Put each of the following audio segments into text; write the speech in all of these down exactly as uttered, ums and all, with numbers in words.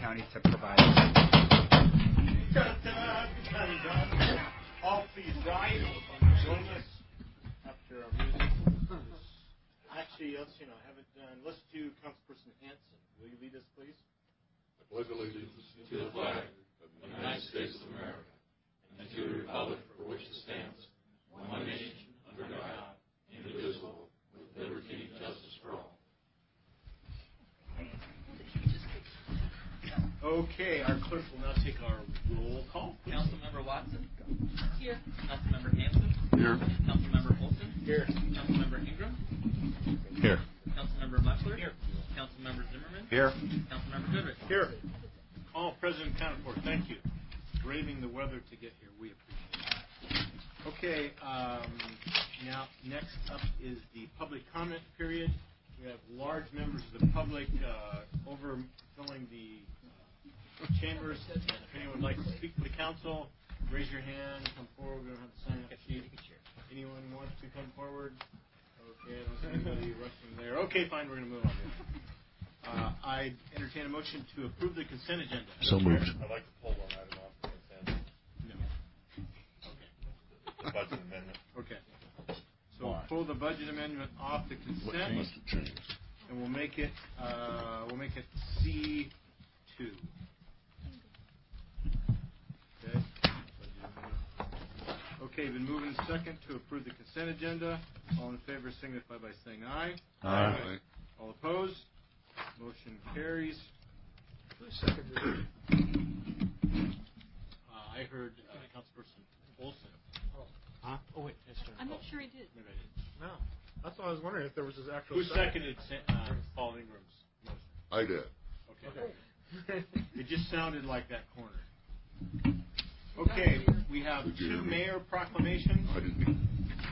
County to provide. All please rise. Join us after our music. Actually, let's, you know, have it done. Let's do Councilperson Hanson. Will you lead us, please? I pledge allegiance to the flag of the United States of America and to the republic for which it stands, one nation, under God, indivisible, with liberty and justice for all. Okay, our clerk will now take our roll call. Please. Councilmember Watson? Here. Councilmember Hanson? Here. Councilmember Olson? Here. Councilmember Ingram? Here. Councilmember Muchler? Here. Councilmember Zimmerman? Here. Councilmember Goodrich? Here. All present and accounted for. Thank you. Braving the weather to get here. We appreciate it. Okay, um, now next up is the public comment period. We have large members of the public uh, overfilling the uh, chambers. And if anyone would like to speak to the council, raise your hand, come forward. We don't have to sign up sheet. Anyone wants to come forward? Okay, I don't see anybody rushing there. Okay, fine, we're going to move on. Uh, I entertain a motion to approve the consent agenda. So moved. I'd like to pull one item off the consent. No. Okay. The budget amendment. Okay. So we'll pull the budget amendment off the What consent, must have changed? and we'll make it uh, we'll make it C two. Okay. Okay. Been moving second to approve the consent agenda. All in favor signify by saying aye. Aye. Aye. All opposed? Motion carries. Who seconded it? Uh, I heard uh, Councilperson Olson. Oh. Huh? Oh wait, yes, sir. I'm not Oh, sure he did. maybe I did. No. That's why I was wondering if there was his actual Who second. seconded uh, Paul Ingram's motion? I did. Okay. It just sounded like that corner. Okay, we have two mayor proclamations. I didn't.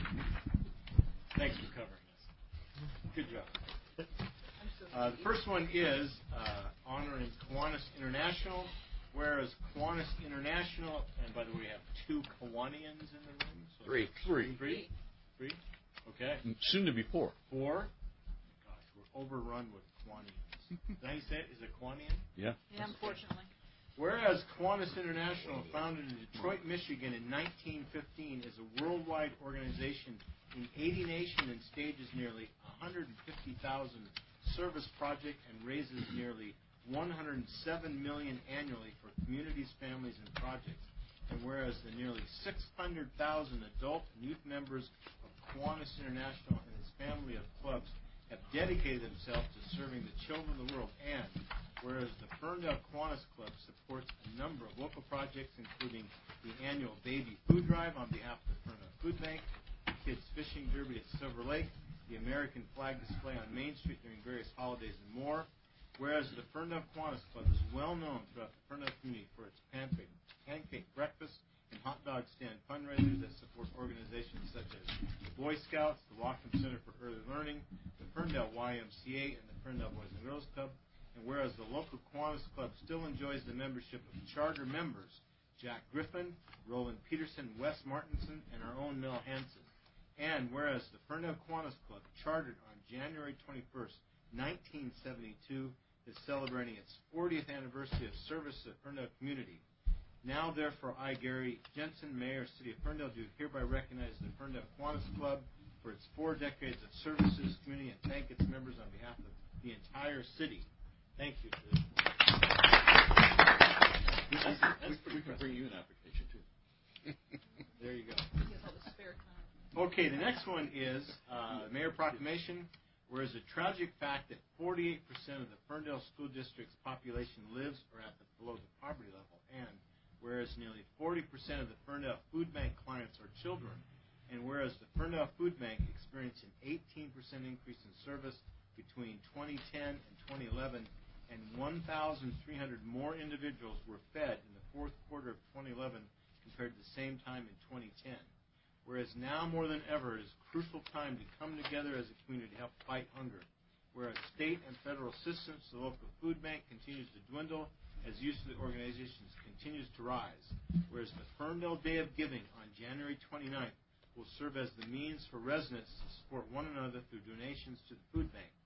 Thanks for covering this. Good job. Uh, the first one is uh, honoring Kiwanis International, whereas Kiwanis International, and by the way, we have two Kiwanians in the room. So Three. Three. Three? Three? Okay. Soon to be four. Four? Gosh, we're overrun with Kiwanians. Is that how you say it? Is it Kiwanian? Yeah. Yeah, unfortunately. Whereas Kiwanis International, founded in Detroit, Michigan in nineteen fifteen, is a worldwide organization in eighty nations and stages nearly one hundred fifty thousand service projects and raises nearly one hundred seven million dollars annually for communities, families, and projects. And whereas the nearly six hundred thousand adult and youth members of Kiwanis International and its family of clubs have dedicated themselves to serving the children of the world, and whereas the Ferndale Kiwanis Club supports a number of local projects, including the annual Baby Food Drive on behalf of the Ferndale Food Bank, the Kids Fishing Derby at Silver Lake, the American flag display on Main Street during various holidays, and more. Whereas the Ferndale Kiwanis Club is well known throughout the Ferndale community for its pancake, pancake breakfast and hot dog stand fundraisers that support organizations such as the Boy Scouts, the Washington Center for Early Learning, the Ferndale Y M C A, and the Ferndale Boys and Girls Club. And whereas the local Kiwanis Club still enjoys the membership of charter members Jack Griffin, Roland Peterson, Wes Martinson, and our own Mel Hansen. And whereas the Ferndale Kiwanis Club, chartered on January twenty-first, nineteen seventy-two, is celebrating its fortieth anniversary of service to the Ferndale community. Now, therefore, I, Gary Jensen, Mayor, City of Ferndale, do hereby recognize the Ferndale Kiwanis Club for its four decades of service to this community and thank its members on behalf of the entire city. Thank you for this. That's, that's pretty We can bring you an application, too. There you go. He has all the spare time. Okay, the next one is uh, Mayor Proclamation, whereas the tragic fact that forty-eight percent of the Ferndale School District's population lives or at the below the poverty level, and whereas nearly forty percent of the Ferndale Food Bank clients are children, and whereas the Ferndale Food Bank experienced an eighteen percent increase in service between twenty ten and twenty eleven, and one thousand three hundred more individuals were fed in the fourth quarter of twenty eleven compared to the same time in twenty ten. Whereas now more than ever it is a crucial time to come together as a community to help fight hunger. Whereas state and federal assistance to the local food bank continues to dwindle as use of the organizations continues to rise. Whereas the Ferndale Day of Giving on January twenty-ninth will serve as the means for residents to support one another through donations to the food bank.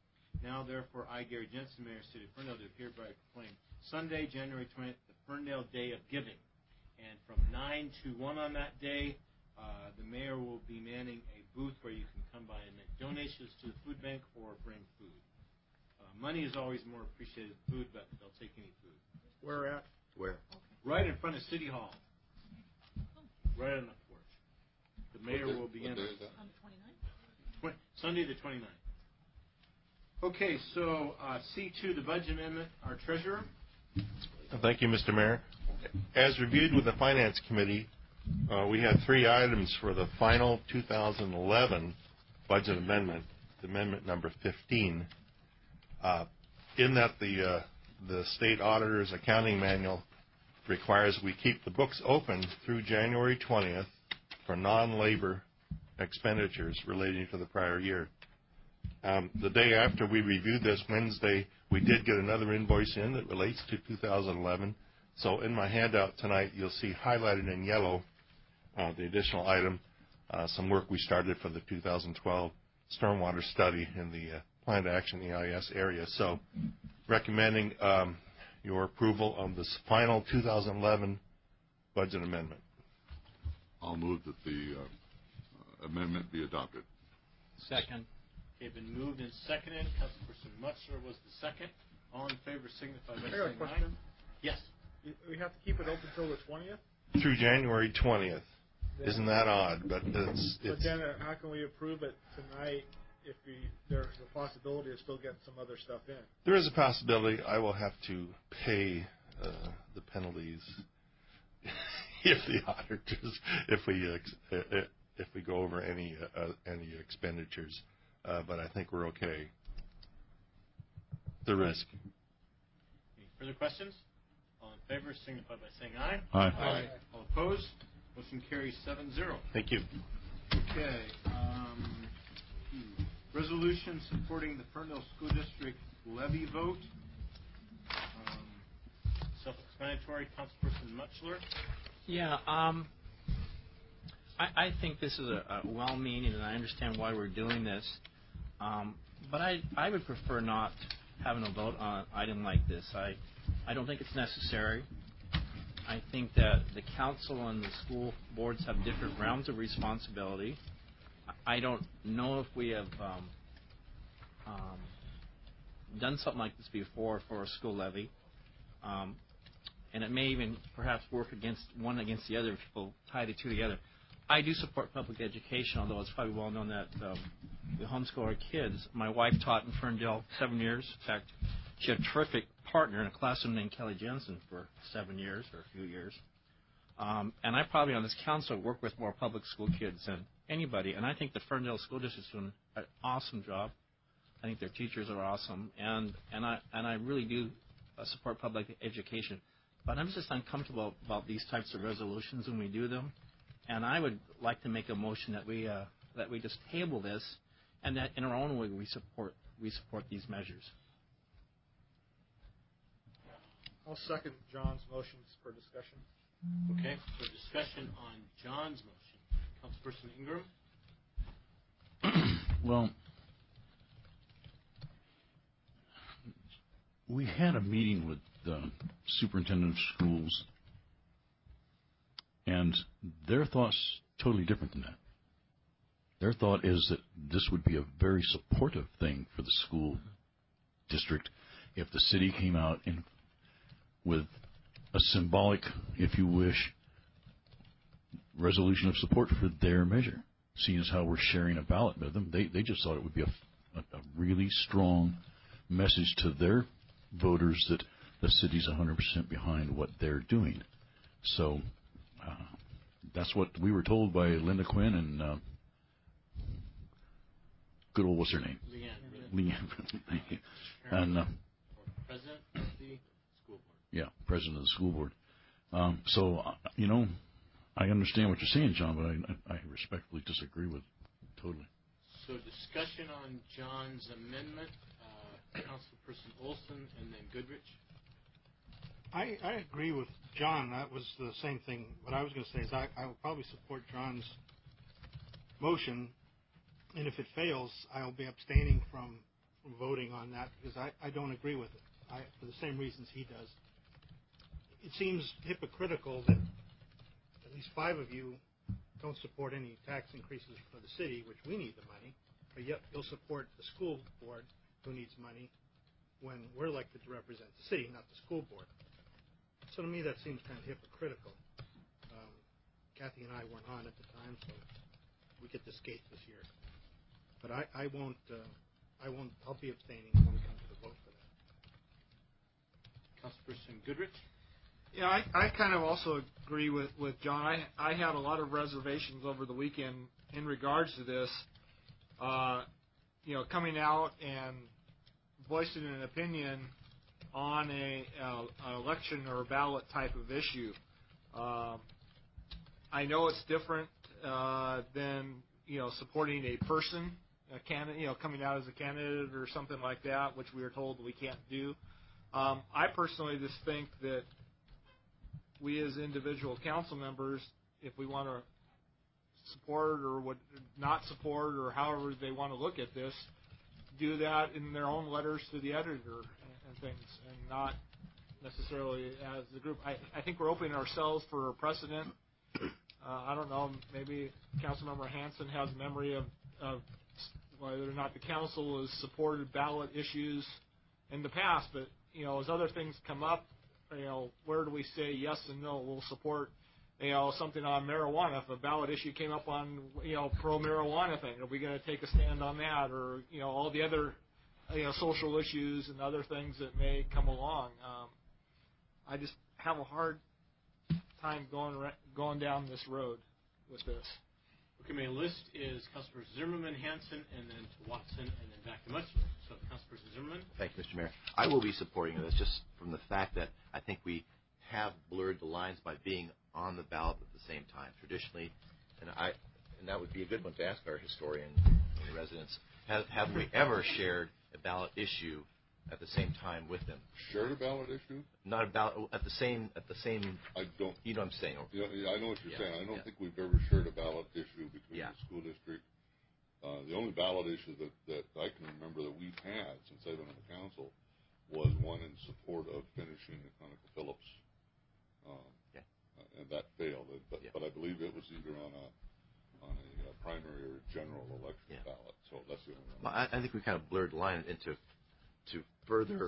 Now, therefore, I, Gary Jensen, Mayor of the City of Ferndale, do hereby proclaim Sunday, January twentieth, the Ferndale Day of Giving. And from nine to one on that day, uh, the mayor will be manning a booth where you can come by and make donations to the food bank or bring food. Uh, money is always more appreciated than food, but they'll take any food. Where at? Where? Right in front of City Hall. Right on the porch. The mayor will begin On the twenty-ninth? tw- Sunday the twenty-ninth. Okay, so uh, C two, the budget amendment. Our treasurer. Thank you, Mister Mayor. As reviewed with the Finance Committee, uh, we had three items for the final two thousand eleven budget amendment, amendment number fifteen. Uh, in that the uh, the state auditor's accounting manual requires we keep the books open through January twentieth for non-labor expenditures relating to the prior year. Um, the day after we reviewed this, Wednesday, we did get another invoice in that relates to two thousand eleven. So in my handout tonight, you'll see highlighted in yellow uh, the additional item, uh, some work we started for the two thousand twelve stormwater study in the uh, planned action E I S area. So recommending um, your approval of this final two thousand eleven budget amendment. I'll move that the uh, amendment be adopted. Second. Okay, been moved and seconded. Councilperson Mutchler was the second. All in favor signify by I got a saying question. aye. Yes. We have to keep it open till the twentieth? Through January twentieth. Isn't that odd? But it's, But it's then uh, how can we approve it tonight if we there's a possibility of still getting some other stuff in? there is a possibility I will have to pay uh, the penalties if the auditors, if we uh, if we go over any uh, any expenditures. Uh, but I think we're okay. The risk. Any further questions? All in favor signify by saying aye. Aye. Aye. All opposed? Motion carries seven zero. Thank you. Okay. Um, hmm. Resolution supporting the Ferndale School District levy vote. Um, self-explanatory. Councilperson Mutchler. Yeah, um, I, I think this is a, a well-meaning, and I understand why we're doing this. Um, but I, I would prefer not having a vote on an item like this. I, I don't think it's necessary. I think that the council and the school boards have different realms of responsibility. I don't know if we have um, um, done something like this before for a school levy. Um, and it may even perhaps work against one against the other if people tie the two together. I do support public education, although it's probably well known that um, we homeschool our kids. My wife taught in Ferndale seven years. In fact, she had a terrific partner in a classroom named Kelly Jensen for seven years or a few years. Um, and I probably on this council work with more public school kids than anybody. And I think the Ferndale School District is doing an awesome job. I think their teachers are awesome, and and I and I really do uh, support public education. But I'm just uncomfortable about these types of resolutions when we do them. And I would like to make a motion that we uh, that we just table this, and that in our own way we support we support these measures. I'll second John's motions for discussion. Okay. For discussion on John's motion, Councilperson Ingram. Well, we had a meeting with the superintendent of schools, and their thoughts totally different than that. Their thought is that this would be a very supportive thing for the school district if the city came out and with a symbolic, if you wish, resolution of support for their measure. Seeing as how we're sharing a ballot with them, they, they just thought it would be a, a, a really strong message to their voters that the city's one hundred percent behind what they're doing. So uh, that's what we were told by Linda Quinn and uh, good old, what's her name? Leanne. Leanne. and uh, President of the school board. Yeah, president of the school board. Um, so, uh, you know, I understand what you're saying, John, but I, I respectfully disagree with it totally. So discussion on John's amendment, uh, Councilperson Olson and then Goodrich. I, I agree with John. That was the same thing. What I was going to say is I, I will probably support John's motion, and if it fails, I'll be abstaining from voting on that because I, I don't agree with it I, for the same reasons he does. It seems hypocritical that at least five of you don't support any tax increases for the city, which we need the money, but yet you'll support the school board who needs money when we're elected to represent the city, not the school board. So to me that seems kind of hypocritical. Um, Kathy and I weren't on at the time, so we get to skate this year. But I, I won't, uh, I won't, I'll be abstaining when we come to the vote for that. Councilperson Goodrich? Yeah, I, I kind of also agree with, with John. I, I had a lot of reservations over the weekend in regards to this. Uh, you know, coming out and voicing an opinion on a, uh, an election or a ballot type of issue. Uh, I know it's different uh, than, you know, supporting a person, a candidate, you know, coming out as a candidate or something like that, which we are told we can't do. Um, I personally just think that we as individual council members, if we want to support or would not support or however they want to look at this, do that in their own letters to the editor and, and things, and not necessarily as the group. I, I think we're opening ourselves for a precedent. Uh, I don't know, maybe Councilmember Hansen has memory of, of whether or not the council has supported ballot issues in the past, but, you know, as other things come up, you know, where do we say yes and no? We'll support, you know, something on marijuana. If a ballot issue came up on, you know, pro-marijuana thing, are we going to take a stand on that? Or, you know, all the other, you know, social issues and other things that may come along. Um, I just have a hard time going going down this road with this. Okay, my list is Councilperson Zimmerman, Hansen, and then to Watson, and then back to Mutchler. So, Councilperson Zimmerman. Thank you, Mister Mayor. I will be supporting this just from the fact that I think we have blurred the lines by being on the ballot at the same time. Traditionally, and I, and that would be a good one to ask our historian and residents, have, have we ever shared a ballot issue at the same time with them? Shared a ballot issue? Not a ballot at the same at the same. I don't. You know what I'm saying? Yeah, yeah, I know what you're yeah, saying. I don't yeah. think we've ever shared a ballot issue between Yeah. the school district. Uh, the only ballot issue that, that I can remember that we've had since I've been on the council was one in support of finishing the ConocoPhillips, um, yeah. uh, and that failed. But, yeah. but I believe it was either on a on a uh, primary or a general election yeah. ballot. So that's the only one. Well, I, I think we kind of blurred the line into to further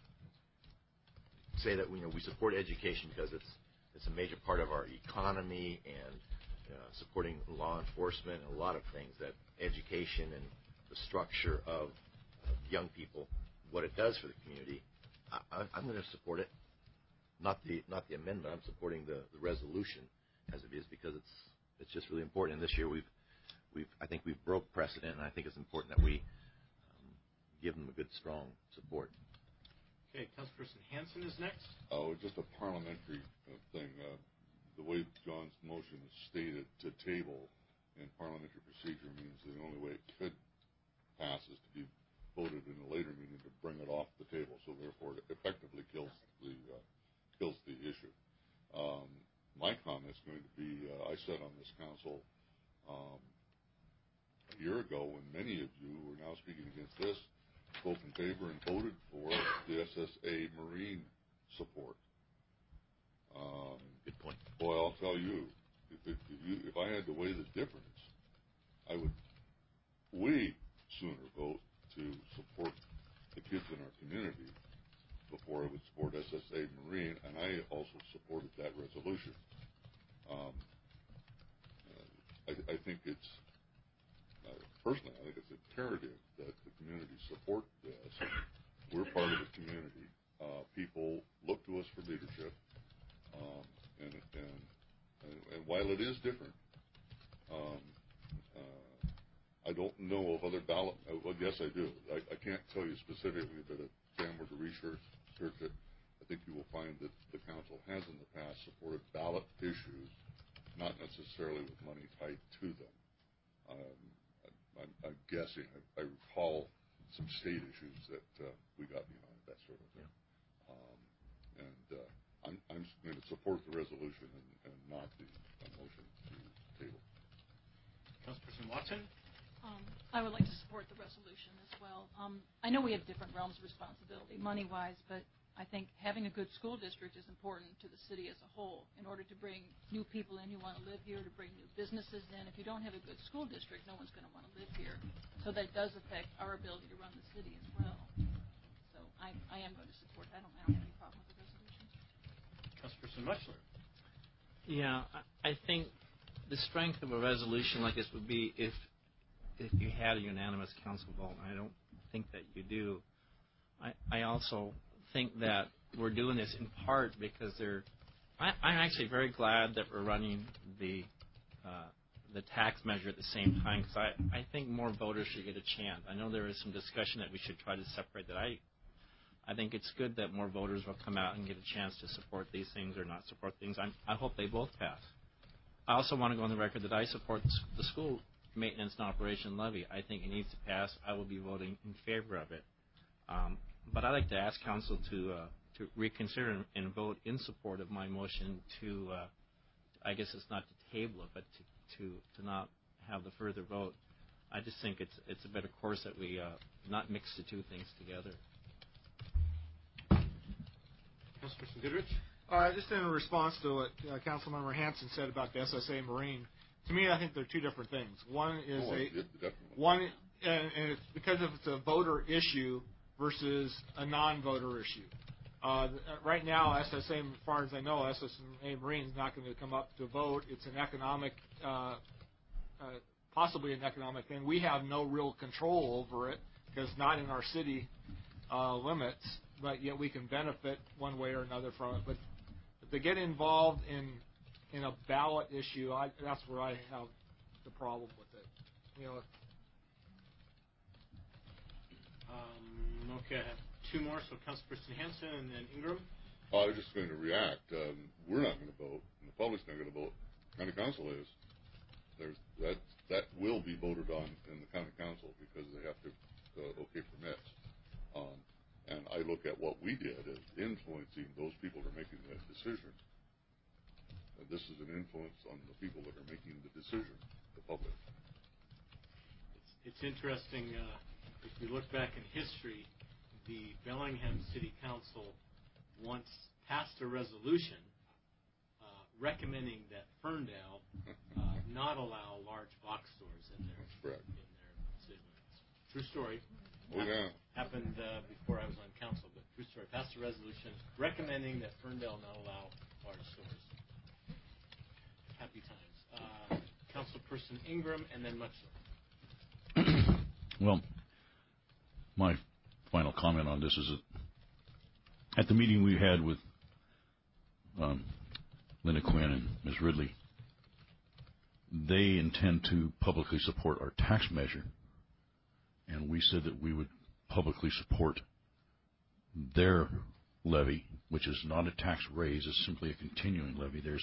say that you know we support education because it's it's a major part of our economy and uh, supporting law enforcement and a lot of things that education and the structure of, of young people, what it does for the community. I, I, I'm going to support it, not the not the amendment. I'm supporting the, the resolution as it is because it's it's just really important. And this year we've we've I think we've broke precedent, and I think it's important that we um, give them a good strong support. Okay, Councilperson Hansen is next. Oh, just a parliamentary uh, thing. Uh, the way John's motion is stated, to table in parliamentary procedure means that the only way it could pass is to be voted in a later meeting to bring it off the table. So therefore, it effectively kills the uh, kills the issue. Um, my comment is going to be: uh, I said on this council um, a year ago, when many of you who are now speaking against this spoke in favor and voted for the S S A Marine support. Um, Good point. Boy, I'll tell you, if, if, if, you, if I had to weigh the difference, I would way sooner vote to support the kids in our community before I would support S S A Marine, and I also supported that resolution. Um, uh, I, I think it's Uh, personally, I think it's imperative that the community support this. We're part of the community. Uh, people look to us for leadership, um, and, and, and and while it is different, um, uh, I don't know of other ballot. Uh, well, yes, I do. I, I can't tell you specifically, but if Sam were to research search it, I think you will find that the council has in the past supported ballot issues, not necessarily with money tied to them. Um, I'm, I'm guessing. I, I recall some state issues that uh, we got behind, that sort of thing. Yeah. Um, and uh, I'm, I'm going to support the resolution and, and not the uh, motion to table. Councilperson Watson? Um, I would like to support the resolution as well. Um, I know we have different realms of responsibility, money-wise, but I think having a good school district is important to the city as a whole in order to bring new people in who want to live here, to bring new businesses in. If you don't have a good school district, no one's going to want to live here. So that does affect our ability to run the city as well. So I, I am going to support it. I don't, I don't have any problem with the resolution. Councilperson Mutchler. Yeah, I, I think the strength of a resolution like this would be if if you had a unanimous council vote. I don't think that you do. I, I also think that we're doing this in part because they're. I, I'm actually very glad that we're running the uh, the tax measure at the same time because I, I think more voters should get a chance. I know there is some discussion that we should try to separate that. I I think it's good that more voters will come out and get a chance to support these things or not support things. I'm, I hope they both pass. I also want to go on the record that I support the school maintenance and operation levy. I think it needs to pass. I will be voting in favor of it. Um, but I'd like to ask council to uh, to reconsider and, and vote in support of my motion to, uh, I guess it's not to table it, but to, to, to not have the further vote. I just think it's it's a better course that we uh, not mix the two things together. Councilperson Goodrich. Uh, just in response to what uh, Councilmember Hanson said about the S S A Marine, to me, I think they're two different things. One is Oh, a it- definitely. one, and, and it's because if it's a voter issue versus a non-voter issue. Uh, right now, S S A, as far as I know, S S A Marine is not going to come up to vote. It's an economic, uh, uh, possibly an economic thing. We have no real control over it because it's not in our city uh, limits, but yet we can benefit one way or another from it. But if they get involved in in a ballot issue, I, that's where I have the problem with it. You know. Um, okay, I have two more. So Councilperson Hanson and then Ingram. I was just going to react. Um, we're not going to vote, and the public's not going to vote. County council is. There's that that will be voted on in the county council because they have to uh, okay permits. Um, and I look at what we did as influencing those people that are making that decision. And this is an influence on the people that are making the decision, the public. It's, it's interesting. Uh, if you look back in history, the Bellingham City Council once passed a resolution uh, recommending that Ferndale uh, not allow large box stores in their Correct. in their city limits. True story. Oh, yeah. Happened uh, before I was on council, but true story. Passed a resolution recommending that Ferndale not allow large stores. Happy times. Uh, Councilperson Ingram and then Mutchler. Well, my final comment on this is that at the meeting we had with um, Linda Quinn and Miz Ridley, they intend to publicly support our tax measure, and we said that we would publicly support their levy, which is not a tax raise, it's simply a continuing levy. There's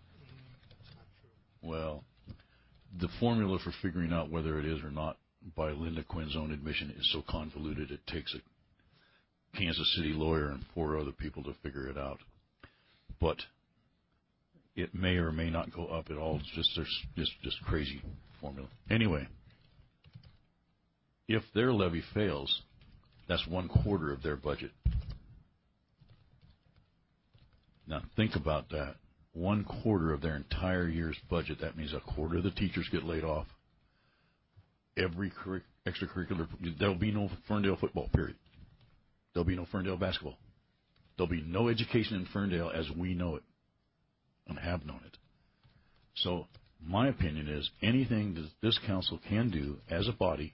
Well, the formula for figuring out whether it is or not, by Linda Quinn's own admission, is so convoluted it takes a Kansas City lawyer and four other people to figure it out. But it may or may not go up at all. It's just there's just just crazy formula. Anyway, if their levy fails, that's one quarter of their budget. Now think about that. One quarter of their entire year's budget. That means a quarter of the teachers get laid off. Every curric- extracurricular, there'll be no Ferndale football, period. There'll be no Ferndale basketball. There'll be no education in Ferndale as we know it and have known it. So my opinion is anything that this council can do as a body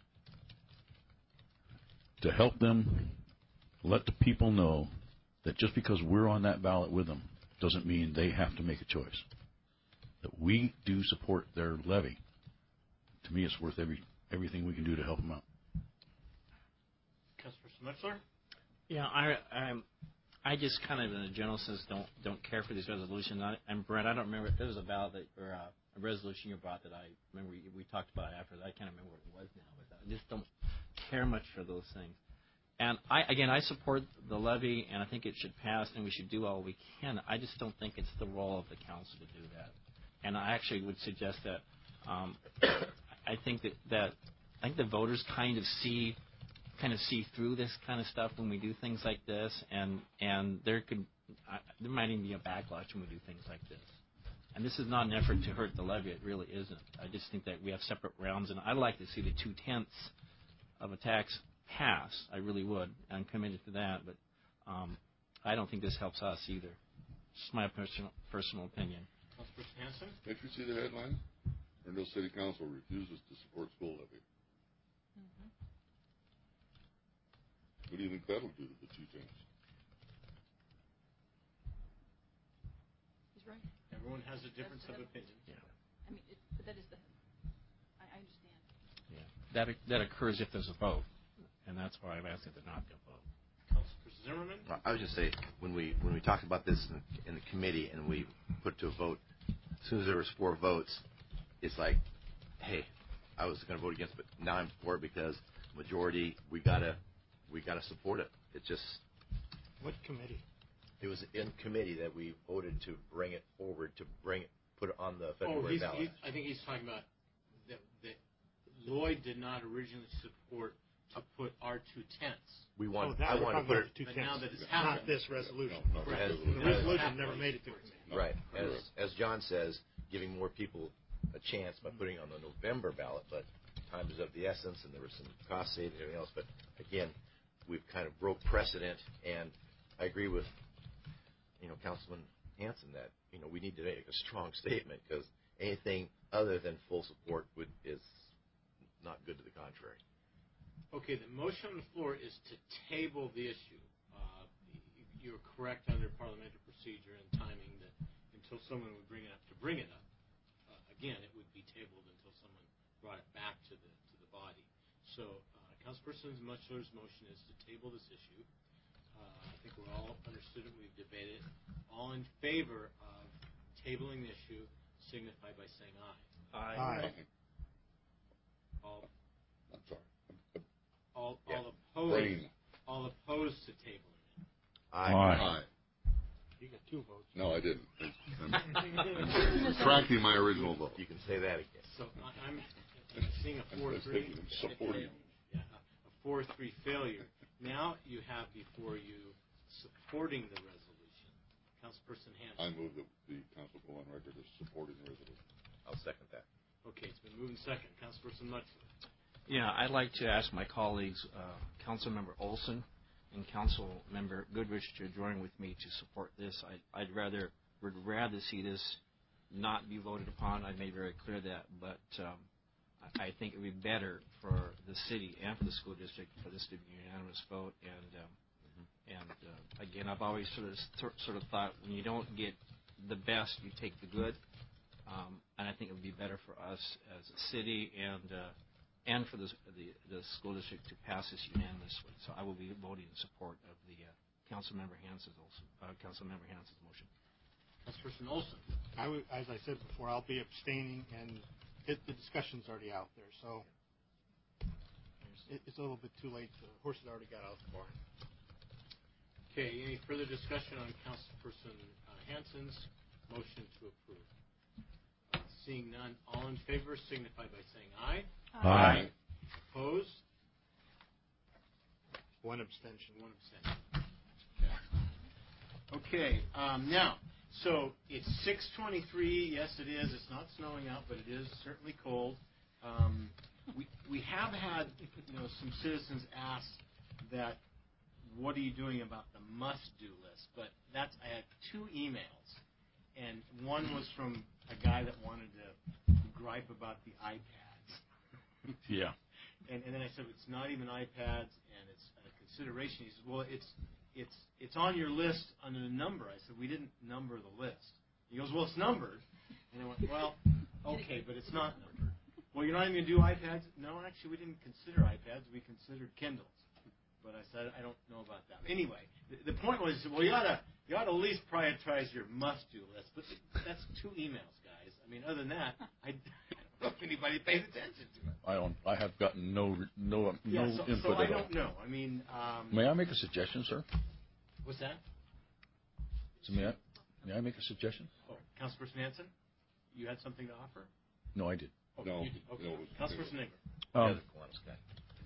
to help them let the people know that just because we're on that ballot with them doesn't mean they have to make a choice. That we do support their levy. To me, it's worth every everything we can do to help them out. Councilperson Mutchler? Yeah, I I'm, I just kind of, in a general sense, don't don't care for these resolutions. I, and Brent, I don't remember if there was a ballot that, or a, a resolution you brought that I remember we, we talked about after that. I can't remember what it was now, but I just don't care much for those things. And I, again, I support the levy, and I think it should pass, and we should do all we can. I just don't think it's the role of the council to do that. And I actually would suggest that um, I think that, that I think the voters kind of see kind of see through this kind of stuff when we do things like this, and and there could uh, there might even be a backlash when we do things like this. And this is not an effort to hurt the levy. It really isn't. I just think that we have separate rounds, and I'd like to see the two-tenths of a tax pass. I really would. I'm committed to that, but um, I don't think this helps us either. Just my personal personal opinion. Councilperson Hanson? Did you see the headline? Ernville City Council refuses to support school levy. Mm-hmm. What do you think that'll do to the two tenths? He's right. Everyone has a difference That's of the opinion. Yeah. I mean, it, but that is the. I, I understand. Yeah. That that occurs if there's a vote, and that's why I'm asking to not be a vote. Councilperson Zimmerman? I would just say when we when we talked about this in, in the committee and we put to a vote, as soon as there was four votes, it's like, hey, I was going to vote against, but now I'm for it because majority we gotta we gotta support it. It just What committee? it was in committee that we voted to bring it forward to bring it put it on the Oh, February he's, ballot. he's, I think he's talking about that, that Lloyd did not originally support to put our two tenths. we Oh, want that I we're want to talking put about it the two But tenths. now that it's Not happened. this resolution. No, not Right. the The resolution. resolution never made it to committee. right as as John says, giving more people a chance by putting it on the November ballot, but time is of the essence, and there was some cost savings and everything else. But again, we've kind of broke precedent, and I agree with you know Councilman Hanson that you know we need to make a strong statement because anything other than full support would is not good to the contrary. Okay, the motion on the floor is to table the issue. Uh, you're correct under parliamentary procedure and timing that until someone would bring it up to bring it up, uh, again, it would be tabled until someone brought it back to the to the body. So, uh, Councilperson Mutchler's motion is to table this issue. Uh, I think we're all understood it. We've debated it. All in favor of tabling the issue signify by saying aye. Aye. All, I'm sorry. all, Yeah. all opposed. Brain. All opposed to tabling it. Aye. Aye. You got two votes. No, I didn't. I'm, I'm retracting my original vote. You can say that again. So I- I'm, I'm seeing a four I was three. thinking of supporting. Yeah, a four three failure. Now you have before you supporting the resolution. Councilperson I Hanson. move that the council go on record as supporting the resolution. I'll second that. Okay, it's been moved and second. Councilperson Mutchler. Yeah, I'd like to ask my colleagues, uh, Councilmember Olson and Councilmember Goodrich, to join with me to support this. I, I'd rather would rather see this not be voted upon. I made very clear that, but um, I, I think it would be better for the city and for the school district for this to be a unanimous vote. And um, mm-hmm. and uh, again, I've always sort of sort of thought when you don't get the best, you take the good. Um, and I think it would be better for us as a city and uh, and for the, the the school district to pass this unanimously. So I will be voting in support of the uh, Councilmember Hanson's uh, Councilmember Hanson's motion. Councilperson Olson. I would, as I said before, I'll be abstaining, and it, the discussion's already out there, so it, it's a little bit too late. The horse has already got out the barn. Okay, any further discussion on Councilperson uh, Hanson's motion to approve? Uh, seeing none, all in favor signify by saying aye. Aye. Opposed? One abstention. One abstention. Okay, um, now, so it's six twenty-three. Yes, it is. It's not snowing out, but it is certainly cold. Um, we we have had you know some citizens ask that, what are you doing about the must-do list? But that's I had two emails, and one was from a guy that wanted to gripe about the iPads. Yeah. And, and then I said, it's not even iPads, and it's a consideration. He said, well, it's it's it's on your list under the number. I said, we didn't number the list. He goes, well, it's numbered. And I went, well, okay, but it's not numbered. Well, you're not even going to do iPads? No, actually, we didn't consider iPads. We considered Kindles. But I said, I don't know about that. Anyway, the, the point was, well, you ought to you ought to at least prioritize your must-do list. But that's two emails, guys. I mean, other than that, I, I don't know if anybody pays attention to it. I don't. I have gotten no no Yeah, no so, input so I at all. don't know. I mean, um, May I make a suggestion, sir? what's that? So may I may I make a suggestion? Oh, Councilperson Hanson, you had something to offer? No, I did. Oh, No, you did. Okay. no, it was- Councilperson Ingram. The Um, other Kiwanis guy.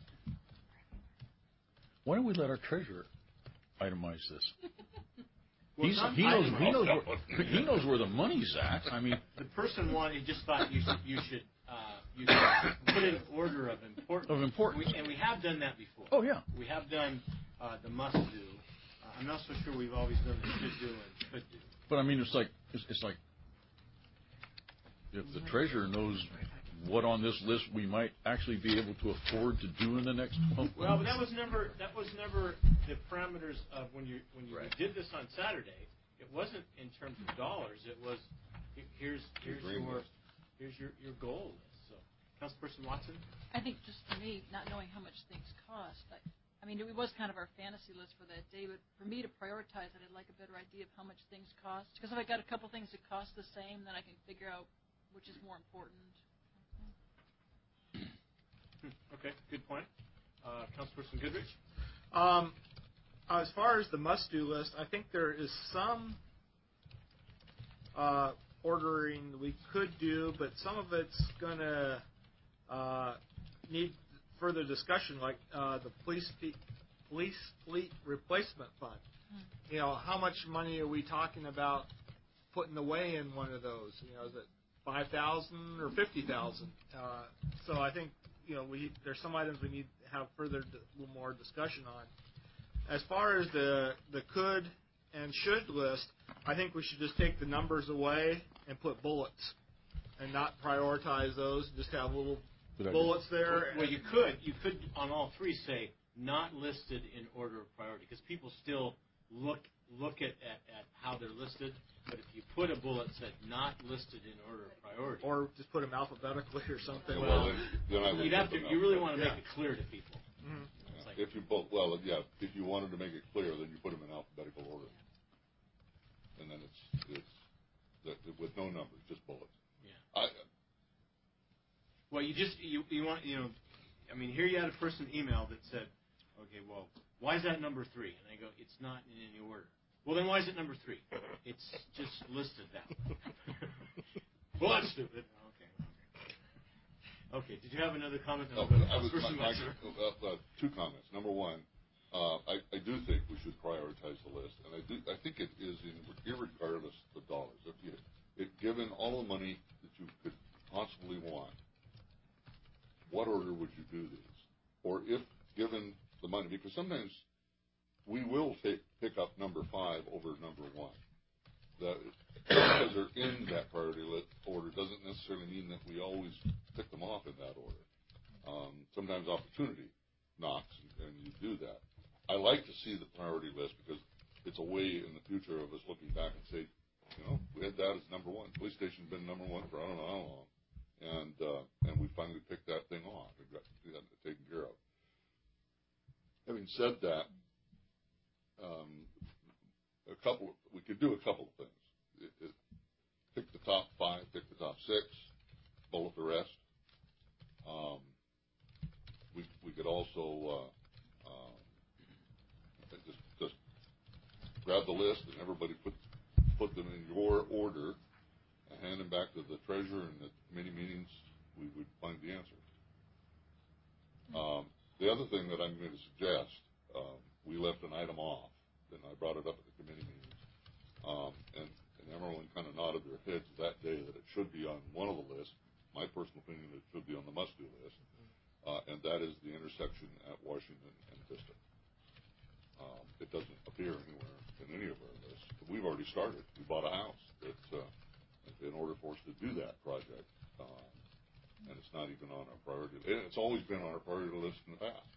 why don't we let our treasurer itemize this? Well, He's, some he knows items- he knows where, he knows where the money's at. I mean, The person wanted, just thought you should, you should, uh, you should put in order of importance. Of importance. We- And we have done that before. oh yeah, We have done, uh, the must do. Uh, I'm not so sure we've always done the should do and could do. but I mean, it's like it's, it's like if the treasurer knows what on this list we might actually be able to afford to do in the next twelve months. Well, but that was never, that was never the parameters of when you, when you Right. did this on Saturday. It wasn't in terms of dollars. It was, he- here's, here's dream your, list. here's your, your goal list. So, Councilperson Watson? I think just for me, not knowing how much things cost, I, I mean, it was kind of our fantasy list for that day, but for me to prioritize it, I'd like a better idea of how much things cost. Because if I got a couple things that cost the same, then I can figure out which is more important. Hmm, Okay, good point. Uh, Councilperson Goodrich? Um, as far as the must-do list, I think there is some uh, ordering we could do, but some of it's going to uh, need further discussion, like uh, the police pe- police fleet replacement fund. You know, how much money are we talking about putting away in one of those? You know, is it five thousand or fifty thousand? Uh, so I think you know we there's some items we need to have further d- little more discussion on. As far as the the could and should list, I think we should just take the numbers away and put bullets, and not prioritize those. Just have little Good idea. bullets there. Well, you could, you could on all three say not listed in order of priority, because people still look look at, at, at how they're listed. But if you put a bullet said not listed in order of priority, Or just put them alphabetically or something. well, then, then I would you'd have put to, them you out. really want to Yeah. make it clear to people. Mhm. It's like, If you both, well, yeah, if you wanted to make it clear, then you put them in alphabetical order, and then it's it's that, with no numbers, just bullets. Yeah. I well, you just you you want you know, I mean, here you had a person email that said, okay, well, why is that number three? And I go, it's not in any order. Well, then why is it number three? It's just listed that way. Well, that's stupid. Okay. Okay. Okay. Did you have another comment? Oh, No, I was, my, Councilperson my, Wexler. uh, uh, two comments. Number one, uh, I, I do think we should prioritize the list, and I do. I think it is in irregardless of dollars. If you, if given all the money that you could possibly want, what order would you do these? Or if given the money, because sometimes we will take, pick up number five over number one. That because they're in that priority list order doesn't necessarily mean that we always pick them off in that order. Um, sometimes opportunity knocks, and, and you do that. I like to see the priority list because it's a way in the future of us looking back and say, you know, we had that as number one. Police station's been number one for I don't know how long, and uh, and we finally picked that thing off and got, got it taken care of. Having said that, um, a couple. Of, we could do a couple of things. It, it, pick the top five, pick the top six, bullet the rest. Um, we we could also uh, um, just just grab the list and everybody put put them in your order and hand them back to the treasurer, and at committee meetings we would find the answer. Um, the other thing that I'm going to suggest, um, we left an item off, and I brought it up at the committee meetings, um, and, and everyone kind of nodded their heads that day that it should be on one of the lists. My personal opinion, it should be on the must-do list, uh, and that is the intersection at Washington and Vista. Um, it doesn't appear anywhere in any of our lists. But we've already started. We bought a house. It's uh, in order for us to do that project, uh, and it's not even on our priority. And it's always been on our priority list in the past.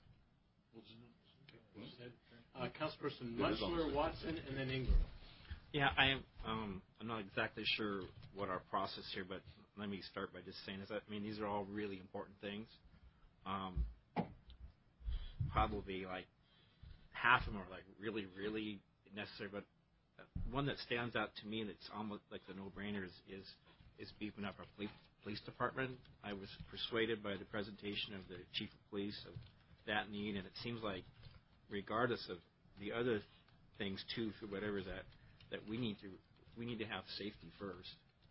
Uh, Councilperson It is on the Mutchler, list. Watson, and then Ingram. Yeah, I am. Um, I'm not exactly sure what our process here, but let me start by just saying is that I mean these are all really important things. Um, probably like half of them are like really, really necessary, but one that stands out to me that's almost like the no-brainer is is, is beefing up our police, police department. I was persuaded by the presentation of the chief of police of that need, and it seems like regardless of the other things too, for whatever that that we need to we need to have safety first,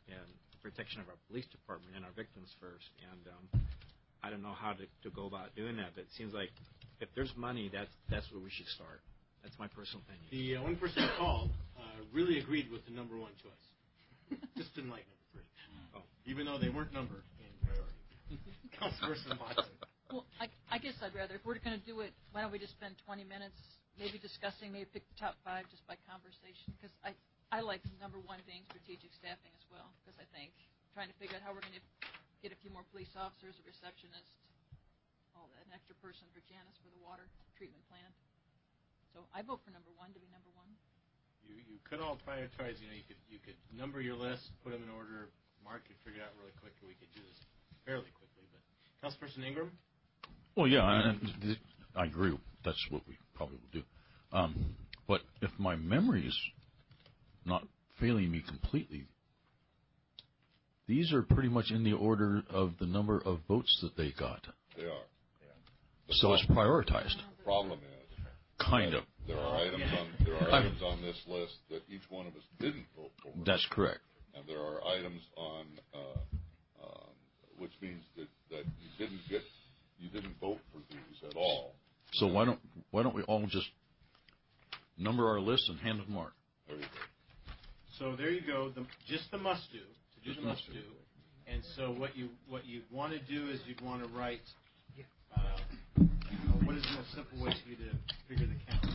and protection of our police department and our victims first. And um, I don't know how to, to go about doing that, but it seems like if there's money, that's that's where we should start. That's my personal opinion. The uh, one person that called uh, really agreed with the number one choice. Just didn't like number three. Oh. Even though they weren't numbered in priority. Councilperson Watson. Well, I, I guess I'd rather, if we're going to do it, why don't we just spend twenty minutes maybe discussing, maybe pick the top five just by conversation? Because I, I like number one being strategic staffing as well, because I think trying to figure out how we're going to get a few more police officers, a receptionist, all that, an extra person for Janice for the water treatment plant. So I vote for number one to be number one. You you could all prioritize. You know, you could you could number your list, put them in order. Mark could figure it out really quickly. We could do this fairly quickly. But Councilperson Ingram. Well, yeah, I, I agree. That's what we probably will do. Um, but if my memory is not failing me completely, these are pretty much in the order of the number of votes that they got. They are. Yeah. So it's prioritized. The problem is, kind of. There are items on there are items on this list that each one of us didn't vote for. That's correct. And there are items on uh, um, which means that, that you didn't get you didn't vote for these at all. So why don't why don't we all just number our list and hand them Mark? There you go. So there you go. The, just the must do to do Just the must do. And so what you what you want to do is you'd want to write. Uh, what is the most simple way for you to figure the count?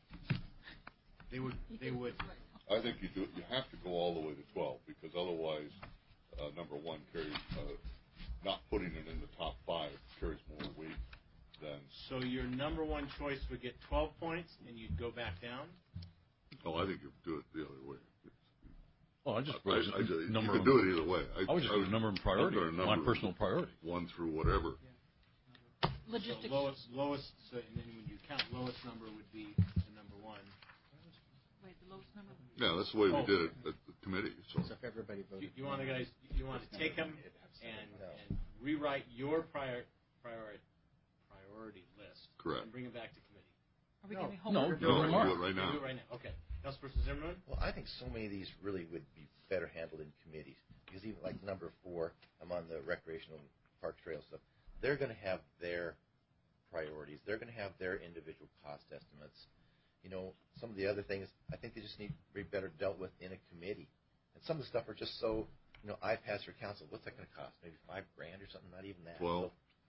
They would. They would. I think you do. You have to go all the way to twelve because otherwise, uh, number one carries. Uh, not putting it in the top five carries more weight than. So your number one choice would get twelve points, and you'd go back down. Oh, I think you do it the other way. Well, I just I, I, I, you number. You can do it either way. I, I was just I was, number and priority. Number my personal priority. One through whatever. Logistics. So lowest, lowest. So and then when you count lowest number would be the number one. Wait, the lowest number? Yeah, that's the way Oh. we did it at the committee. So, So if everybody voted. You, you want to guys, you want to take them and, and rewrite your prior, priority priority list. Correct. And bring them back to committee. Are we No, going to be no, homework? do it no, tomorrow. do it right now. Do it right now. Okay. Councilperson Zimmerman. Well, I think so many of these really would be better handled in committees because even like number four, I'm on the recreational park trail stuff. They're going to have their priorities. They're going to have their individual cost estimates. You know, some of the other things, I think they just need to be better dealt with in a committee. And some of the stuff are just so, you know, iPads for council. What's that going to cost? Maybe five grand or something? Not even that. Well,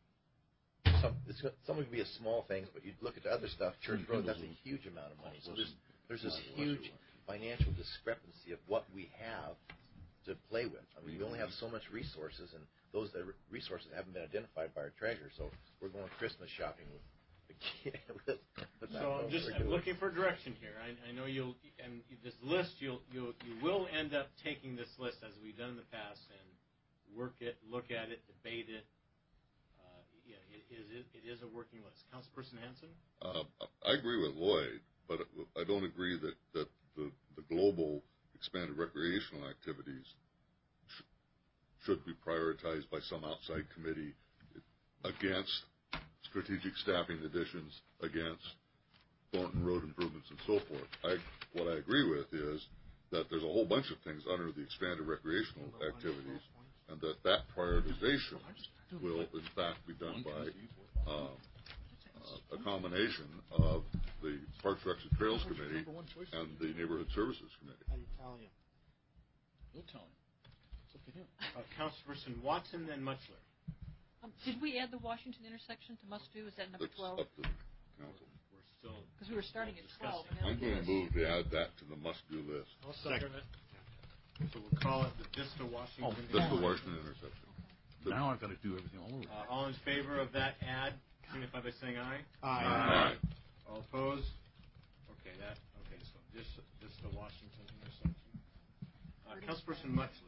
So some, it's, some would be a small things, but you look at the other stuff, Church Road, that's a huge amount of money. So there's there's this huge financial discrepancy of what we have to play with. I mean, we only have so much resources, and those that resources haven't been identified by our treasurer. So we're going Christmas shopping with. with, with So I'm just I'm looking for direction here. I, I know you'll and this list you'll you'll you will end up taking this list as we've done in the past and work it, look at it, debate it. Uh, yeah, it is it, it is a working list. Councilperson Hanson. uh, I agree with Lloyd, but I don't agree that, that the, the global expanded recreational activities sh- should be prioritized by some outside committee against strategic staffing additions, against Thornton Road improvements, and so forth. I, what I agree with is that there's a whole bunch of things under the expanded recreational activities, and that that prioritization will, in fact, be done by um, uh, a combination of the Parks, Recs, and Trails Committee and the Neighborhood Services Committee. How do you tell you? You'll tell him. It's up to him. Uh, Councilperson Watson, then Mutchler. Um, did we add the Washington intersection to must do? Is that number That's twelve? up to the council. We're still Because we were starting at twelve. And I'm going to move to add that to the must-do list. I'll second it. so we'll call it the Vista Washington. Oh, That's the Washington intersection. Now I've got to do everything all over. Uh, all in favor of that add, signify by saying aye. Aye. All opposed? Okay, that, okay, so this, this is the Washington intersection. Uh, Councilperson Mutchler.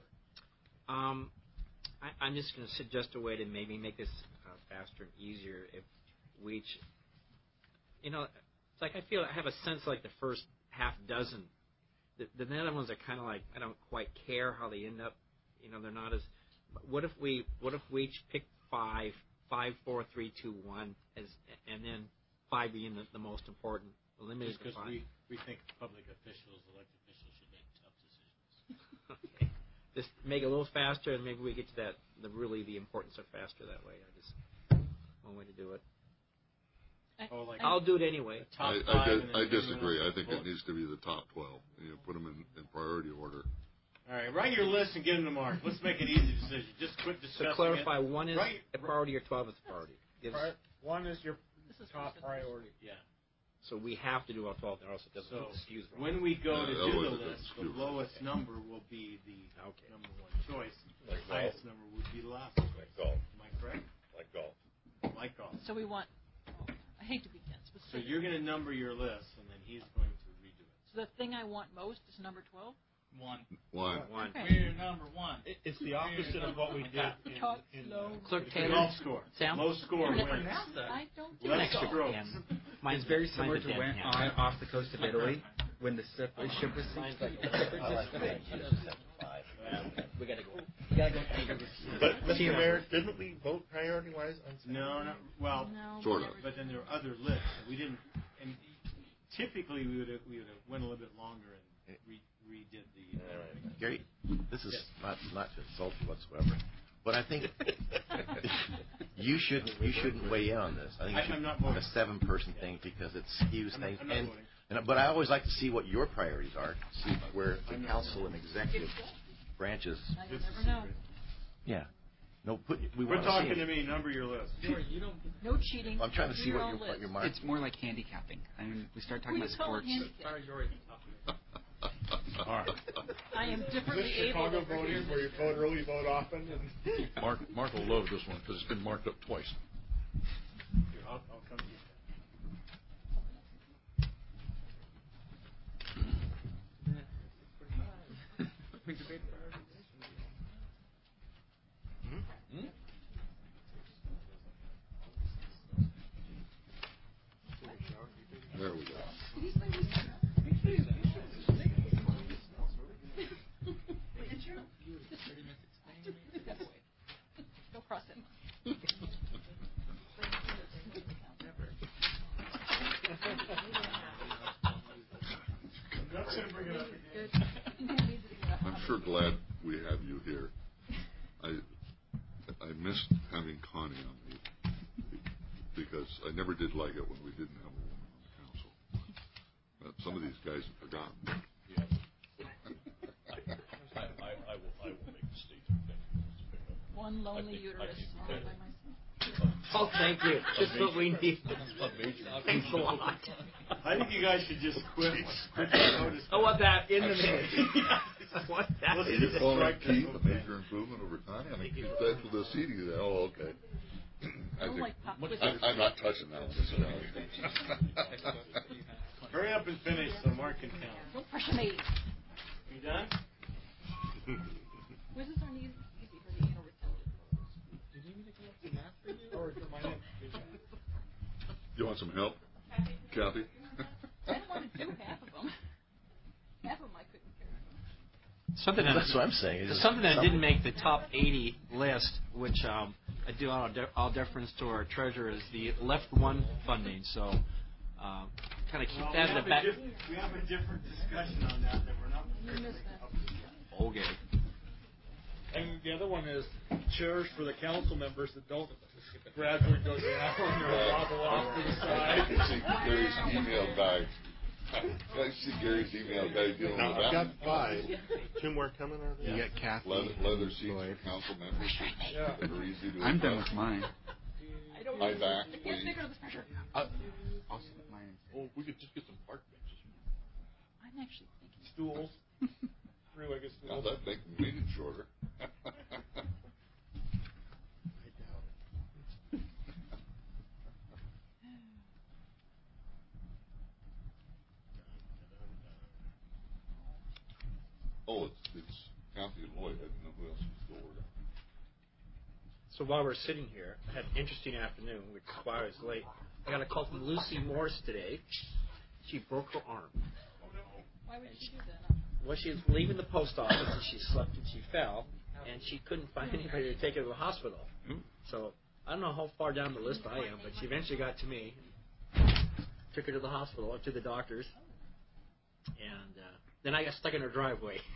Um, I, I'm just going to suggest a way to maybe make this uh, faster and easier if we each, you know, it's like I feel I have a sense like the first half dozen. The, the other ones are kind of like I don't quite care how they end up. You know, they're not as. What if we what if we each pick five, five, four, three, two, one, as and then five being the, the most important. Eliminate Just the because five. we, we think public officials, elected officials should make tough decisions. Okay. just make it a little faster, and maybe we get to that, the really the importance of faster that way. I just, one way to do it. Oh, like I'll do it anyway. top I, I, five dis- and then I everyone disagree. else I think vote. it needs to be the top twelve. You know, put them in, in priority order. All right, write your list and give them to Mark. Let's make an easy decision. Just quit discussing To clarify, it. one is Right. a priority or twelve is a priority. Gives, Pri- One is your This is top first. priority. Yeah. so we have to do all twelve, or else it doesn't So excuse wrong. when we go Yeah, to do otherwise the it doesn't list, the skew. lowest number will be the Okay. number one choice. Like The highest number would be the last. Like golf. Am I correct? Like golf. Like golf. So we want, oh, I hate to be that So specific. you're going to number your list, and then he's going to redo it. So the thing I want most is number twelve? One. One. One. Okay. We're number one. It, it's the opposite of what we did in, Talk in slow. Clerk The Taylor, golf score. Sam? Low score Give it wins. I don't do Less that. extra strokes. hand. Mine's It's very similar mine's a to dead when hand. on off the coast of Italy when the ship, the ship was Mine's sinking. like, we gotta go. We gotta go. But, Mister Mayor, didn't we vote priority-wise on some? No, no. Well, No, Sort we of. never but then there are other lists. We didn't, and typically we would have, we would have went a little bit longer and re, redid the. Uh, Gary, this is Yes. not not to insult you whatsoever, but I think you should you shouldn't weigh in on this. I think I- it should I'm not voting. a seven person thing because it skews I'm not- things. I'm not and, voting. and but I always like to see what your priorities are. See where the I'm not council and executive branches. Now you'll It's a never know. secret. Yeah. No, put we We're want talking see to it. me. Number your list. No cheating. I'm trying to Do see your what own your list. your mark. It's more like handicapping. I mean, we start talking Who about you call it sports. handicap? All right. I am Is differently this able Chicago over here. voting where you vote early, vote often? And Mark, Mark will love this one because it's been marked up twice. Here, I'll, I'll come to you. There we go. Go cross it. I'm sure glad we have you here. I I missed having Connie on the because I never did like it when we didn't have a woman on the council. But some of these guys have forgotten. I, I, I will, I will make the statement. Thank you, Mister Pickup. One lonely I think- I uterus think all that- by myself. Oh, thank you. Just what we need. A major. Thanks a lot. I think you guys should just quit. quit the notice. I want that in the minutes. I want that Let's in Is the it minutes. calling Strike that. Keith a major improvement over Connie? I mean, Keith, that's the seating there. Oh, okay. I I don't think, like pop quizzes. I, I'm not touching that one. Hurry up and finish so Mark can count. Don't pressure me. You done? Quizzes aren't easy easy for the anal retention. or for my next You want some help, Kathy? I don't want to do half of them. Half of them I couldn't carry. Something that, That's what I'm saying. Is something that didn't make the top eighty list, which um, I do all, de- all deference to our treasurer, is the left one funding. So, uh, kind of keep Well, that we, in have the back. a diff- we have a different discussion on that that we're not. You missed that. Okay. And the other one is chairs for the council members that don't gradually go down or wobble off to the I side. can see Gary's email guy. I see Gary's email guy dealing Now, with I've got that. five. Two more coming, are there? You got Kathy. Leather, leather seats Lloyd. for council members Yeah. that are easy to I'm done adjust. with mine. I don't My back, I can't please. figure out this pressure. I'll, I'll submit mine. Oh, we could just get some park benches. I'm actually thinking. Stools. Three-legged Now stools. that make the meeting shorter. Oh, it's, it's Kathy and Lloyd. I didn't know who else was still working. So while we're sitting here, I had an interesting afternoon, which is why I was late. I got a call from Lucy Morse today. She broke her arm. Why would she do that? Well, she was leaving the post office and she slipped and she fell, and she couldn't find anybody to take her to the hospital. So I don't know how far down the list I am, but she eventually got to me. Took her to the hospital, to the doctors, and uh, then I got stuck in her driveway.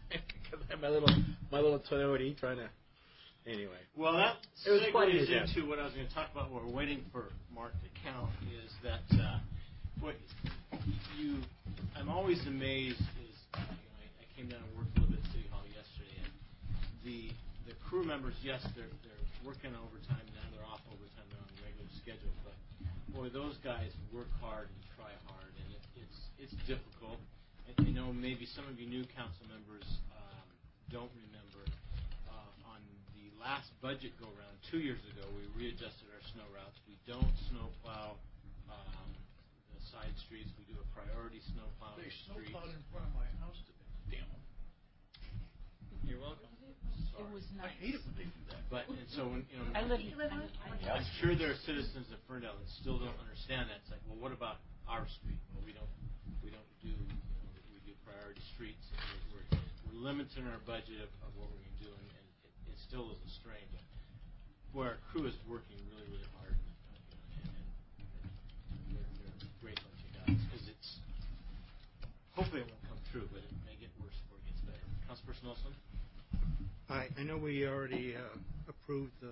Because I have my little my little Toyota trying to. Anyway. Well, that it was quite segues intense. into what I was going to talk about while we're waiting for Mark to count. Is that uh, what you? I'm always amazed. Is you know, I, I came down and worked a little bit at City Hall yesterday, and the the crew members. Yes, they're they're working overtime now. They're off overtime. They're on a regular schedule, but boy, those guys work hard and try hard, and it, it's it's difficult. And you know, maybe some of you new council members um, don't remember. Uh, on the last budget go round two years ago, we readjusted our snow routes. We don't snow plow um, the side streets. We do a priority snow plow. They the snow streets. plowed in front of my house today. Damn them. You're welcome. It was I nice. hate it when they do that. But and so when, you know, I live. I, I'm sure there are citizens of Ferndale that still don't understand that. It's like, well, what about our street? Well, we don't, we don't do, you know, we do priority streets. We're, we're limiting our budget of, of what we're going to do, and, and it, it still is a strain. But boy, our crew is working really, really hard, and, and, and they're, they're a great bunch of guys. Because it's hopefully it won't come true, but it may get worse before it gets better. Councilperson Olson. I, I know we already uh, approved the,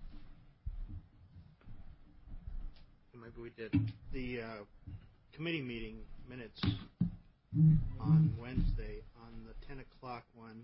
maybe we did, the uh, committee meeting minutes on Wednesday on the ten o'clock one.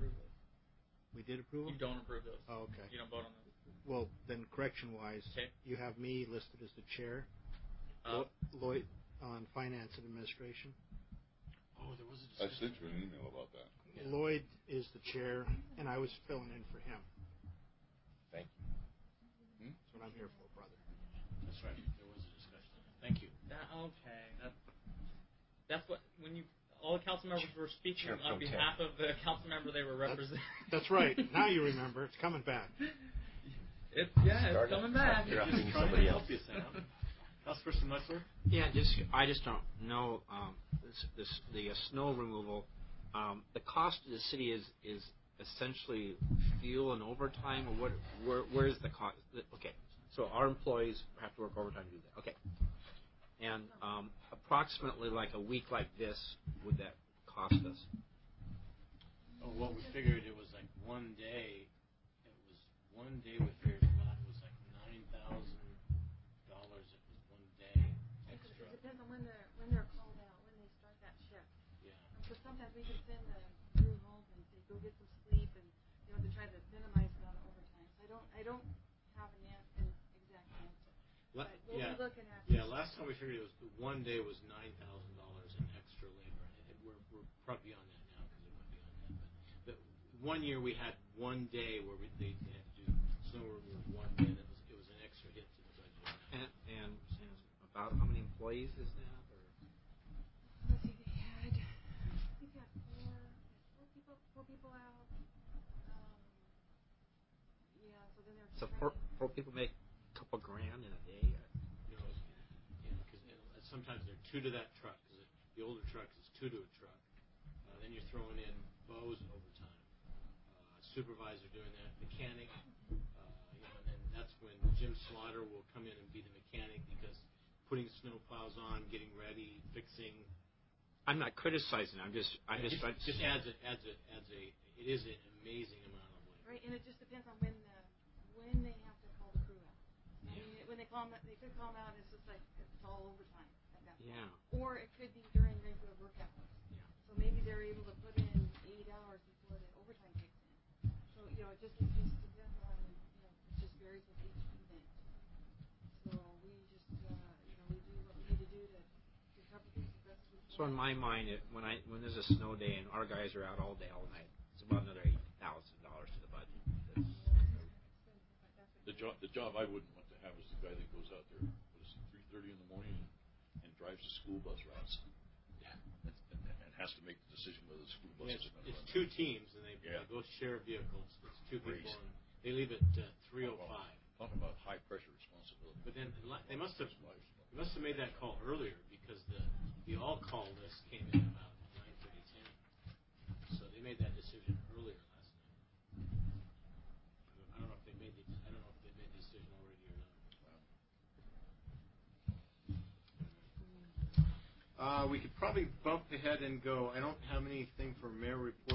We did approve them? You don't approve those. Oh, okay. You don't vote on them. Well, then correction-wise, Okay. you have me listed as the chair, Uh, Lo- Lloyd on finance and administration. Oh, there was a I discussion. sent you an email about that. Yeah. Lloyd is the chair, and I was filling in for him. Thank you. That's what I'm here for, brother. That's right. There was a discussion. Thank you. that, okay. That, that's what, when you, all the council members were speaking Chair on pro tem. behalf of the council member they were representing. That's right. Now you remember. It's coming back. It's, yeah, Start it's coming it. back. You're Just asking trying somebody to else. help you, Sam. Councilperson Mutzler. Yeah, just I just don't know um, this, this the uh, snow removal. Um, the cost to the city is is essentially fuel and overtime, or what? Where where is the cost? Okay, so our employees have to work overtime to do that. Okay, and um, approximately like a week like this, would that cost us? Oh, what we figured it was like one day. It was one day we figured a lot was like nine thousand dollars. It was one day extra. It depends on when they're when they're called out, when they start that shift. Yeah. Because sometimes we can send the crew home and say go get some sleep, and you know to try to minimize the amount of overtime. So I don't I don't have an, an, an exact answer. La- But we'll yeah. be looking at. Yeah. Last time we figured it was one day was nine thousand dollars in extra labor. And we're we're probably beyond that now because it went beyond that. But the, one year we had one day where we, they, they had to do snow removal one day. That was it was an extra hit to the budget. And, and about how many employees is that? Or? Let's see, they had we got four four people four people out. Um, yeah, so then they're So trying four, to- four people make a couple grand in a day. You know, yeah, because sometimes they're two to that truck. Because the older trucks is two to a truck. Uh, then you're throwing in bows overtime. Uh, supervisor doing that, mechanic. Uh, you know, and then that's when Jim Slaughter will come in and be the mechanic because putting snow plows on, getting ready, fixing. I'm not criticizing. I'm just I just, just, I just adds a adds a adds a. It is an amazing amount of labor. Right, and it just depends on when the when they have to call the crew out. I mean, when they call them, they could call them out. It's just like it's all overtime at that point. Yeah. Or it could be during regular work hours. Yeah. So maybe they're able to put in eight hours before the overtime kicks in. So you know, it just it just depends on you know it just varies with each event. So we just uh, you know we do what we need to do to, to cover things as best as we can. So in my mind, it, when I when there's a snow day and our guys are out all day, all night, it's about another eight thousand dollars to the budget. That's, The job, the job I wouldn't want to have is the guy that goes out there, what is it, three thirty in the morning and, and drives the school bus routes. Yeah. And, and, and has to make the decision whether the school bus Yeah, is it's, going to it's run. two teams and they, Yeah. they both share vehicles. It's two Crazy. people and they leave at uh, three oh five. Talking about high pressure responsibility. But then they must have they must have made that call earlier because the the all call list came in about nine thirty ten. So they made that decision earlier last night. I don't know if they made the I don't know if they made the decision already or not. Uh, we could probably bump ahead and go. I don't have anything for mayor reports or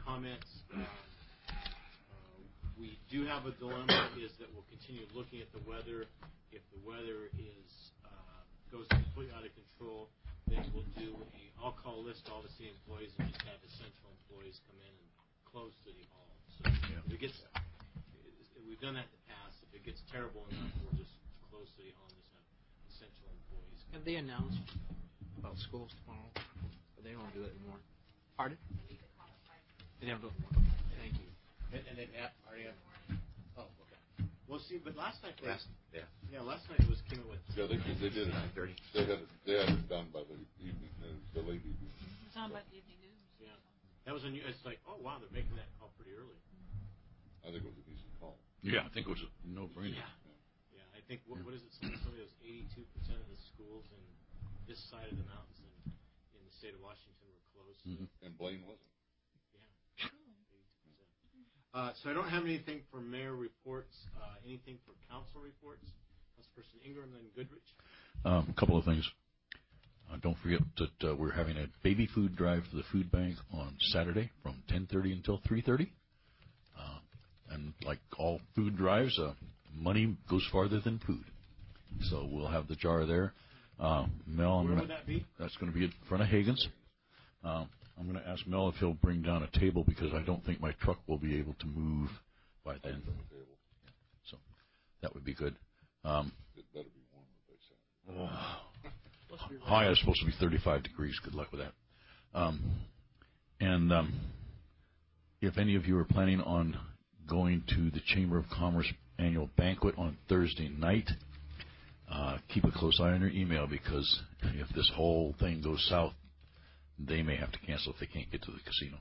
comments. Um, uh, we do have a dilemma is that we'll continue looking at the weather. If the weather is uh, goes completely out of control, then we'll do a, I'll call list all the city employees and just have essential employees come in and close City Hall. So Yeah. if it gets, we've done that in the past. If it gets terrible enough, we'll just close City Hall and just have essential employees. Have they announced about schools tomorrow? Or they don't do it anymore? Pardon? They have to, thank you. And, and they've had, already have, oh, okay. Well, see, but last night, they, Last, yeah. yeah, last night it was came out with. Yeah, they, they did it. nine thirty. They had it, they had it done by the evening, uh, the late evening. It's on by the evening news. Yeah, that was a new. It's like, oh wow, they're making that call pretty early. I think it was a decent call. Yeah, I think it was a no-brainer. Yeah, I think what, what is it? Somebody somebody was eighty-two percent of the schools in this side of the mountains in, in the state of Washington were closed. Mhm. And Blaine wasn't. Yeah, eighty-two percent. Uh, so I don't have anything for mayor reports. Uh, anything for council reports? Councilperson Ingram, then Goodrich. Um, a couple of things. Uh, don't forget that uh, we're having a baby food drive for the food bank on Saturday from ten thirty until three thirty. Uh, and like all food drives, uh, money goes farther than food. So we'll have the jar there. Uh, Mel, I'm Where gonna, would that be? That's going to be in front of Hagen's. Uh, I'm going to ask Mel if he'll bring down a table because I don't think my truck will be able to move by then. So that would be good. Um, It better be warm, what they said. oh, high is supposed to be thirty-five degrees. Good luck with that. Um, and um, if any of you are planning on going to the Chamber of Commerce annual banquet on Thursday night, uh, keep a close eye on your email because if this whole thing goes south, they may have to cancel if they can't get to the casino.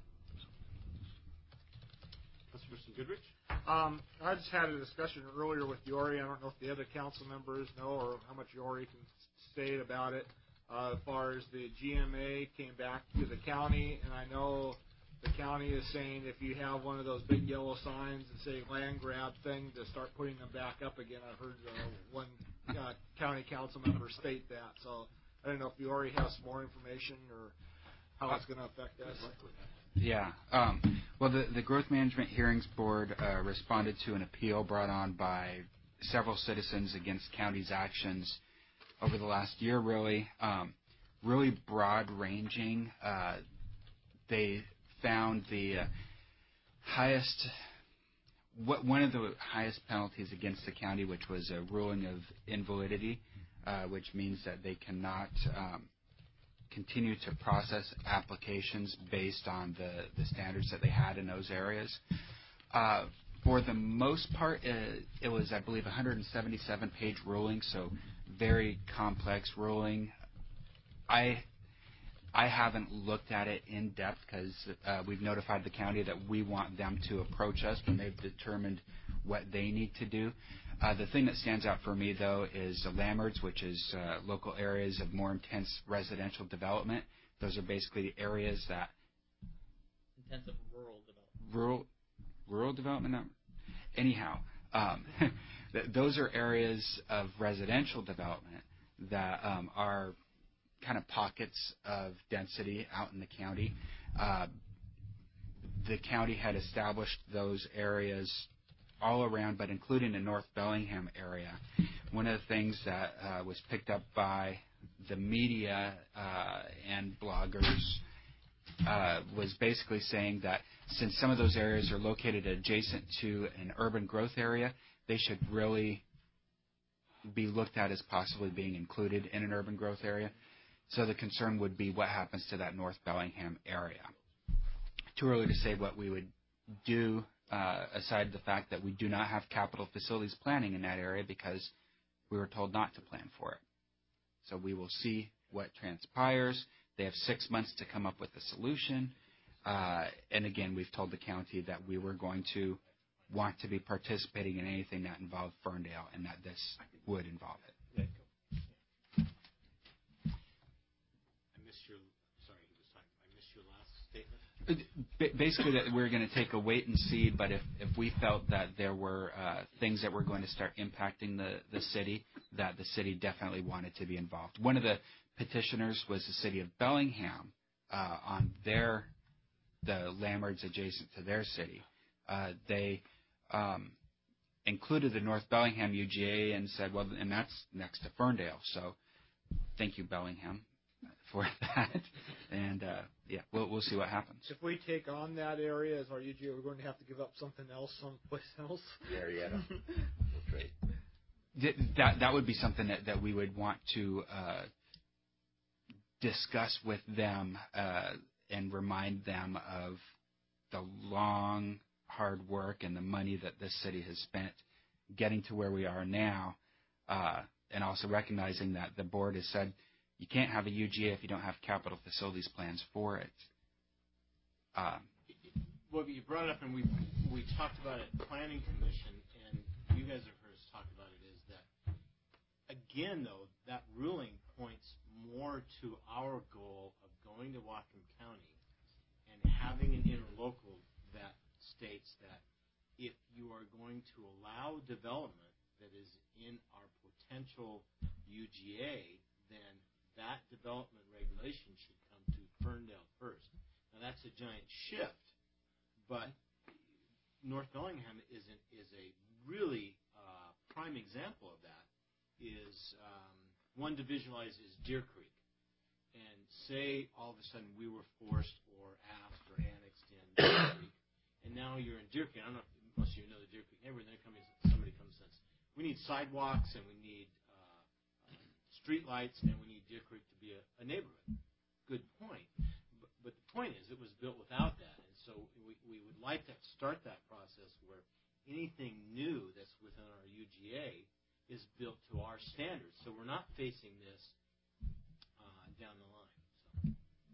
Councilperson Goodrich. Um, I just had a discussion earlier with Yori. I don't know if the other council members know or how much Yori can say about it. Uh, as far as the G M A came back to the county, and I know the county is saying if you have one of those big yellow signs that say land grab thing, to start putting them back up again. I heard uh, one uh, county council member state that. So I don't know if Yori has some more information or how it's going to affect us. Yeah. Um, well, the, the Growth Management Hearings Board uh, responded to an appeal brought on by several citizens against county's actions over the last year, really. Um, really broad-ranging. Uh, they found the uh, highest, what, one of the highest penalties against the county, which was a ruling of invalidity, uh, which means that they cannot um, continue to process applications based on the, the standards that they had in those areas. Uh, for the most part, it, it was, I believe, a one hundred seventy-seven page ruling, so very complex ruling. I I haven't looked at it in depth because uh, we've notified the county that we want them to approach us when they've determined what they need to do. Uh, the thing that stands out for me, though, is the LAMERDS, which is uh, local areas of more intense residential development. Those are basically the areas that Intensive rural development. rural rural development. No. Anyhow, um, th- those are areas of residential development that um, are kind of pockets of density out in the county. Uh, the county had established those areas all around, but including the North Bellingham area. One of the things that uh, was picked up by the media uh, and bloggers uh, was basically saying that since some of those areas are located adjacent to an urban growth area, they should really be looked at as possibly being included in an urban growth area. So the concern would be what happens to that North Bellingham area. Too early to say what we would do, uh, aside the fact that we do not have capital facilities planning in that area because we were told not to plan for it. So we will see what transpires. They have six months to come up with a solution. Uh, and again, we've told the county that we were going to want to be participating in anything that involved Ferndale and that this would involve it. I missed your, sorry, he was talking, I missed your last statement. B- Basically, that we're going to take a wait and see, but if, if we felt that there were uh, things that were going to start impacting the, the city, that the city definitely wanted to be involved. One of the petitioners was the city of Bellingham uh, on their the landlords adjacent to their city. Uh, they um, included the North Bellingham U G A and said, well, and that's next to Ferndale. So thank you, Bellingham, for that. And, uh, yeah, we'll, we'll see what happens. If we take on that area as our U G A, we're going to have to give up something else someplace else. Marietta. Trade. Th- that that would be something that, that we would want to uh, discuss with them uh, and remind them of the long, hard work and the money that this city has spent getting to where we are now, uh, and also recognizing that the board has said you can't have a U G A if you don't have capital facilities plans for it. Uh, Well, you brought it up, and we we talked about it at Planning Commission, and you guys have heard us talk about it, is that, again, though, that ruling points more to our goal of going to Whatcom County and having an interlocal that states that if you are going to allow development that is in our potential U G A, then that development regulation should come to Ferndale first. Now, that's a giant shift, but North Bellingham is, an, is a really uh, prime example of that. Is um, one to visualize is Deer Creek. And say all of a sudden we were forced or asked or annexed in Deer Creek, and now you're in Deer Creek. I don't know if most of you know the Deer Creek neighborhood. Then comes, somebody comes and says, we need sidewalks and we need uh, uh, street lights and we need Deer Creek to be a, a neighborhood. Good point. But, but the point is it was built without that. And so we, we would like to start that process where anything new that's within our U G A is built to our standards. So we're not facing this uh, down the line. So,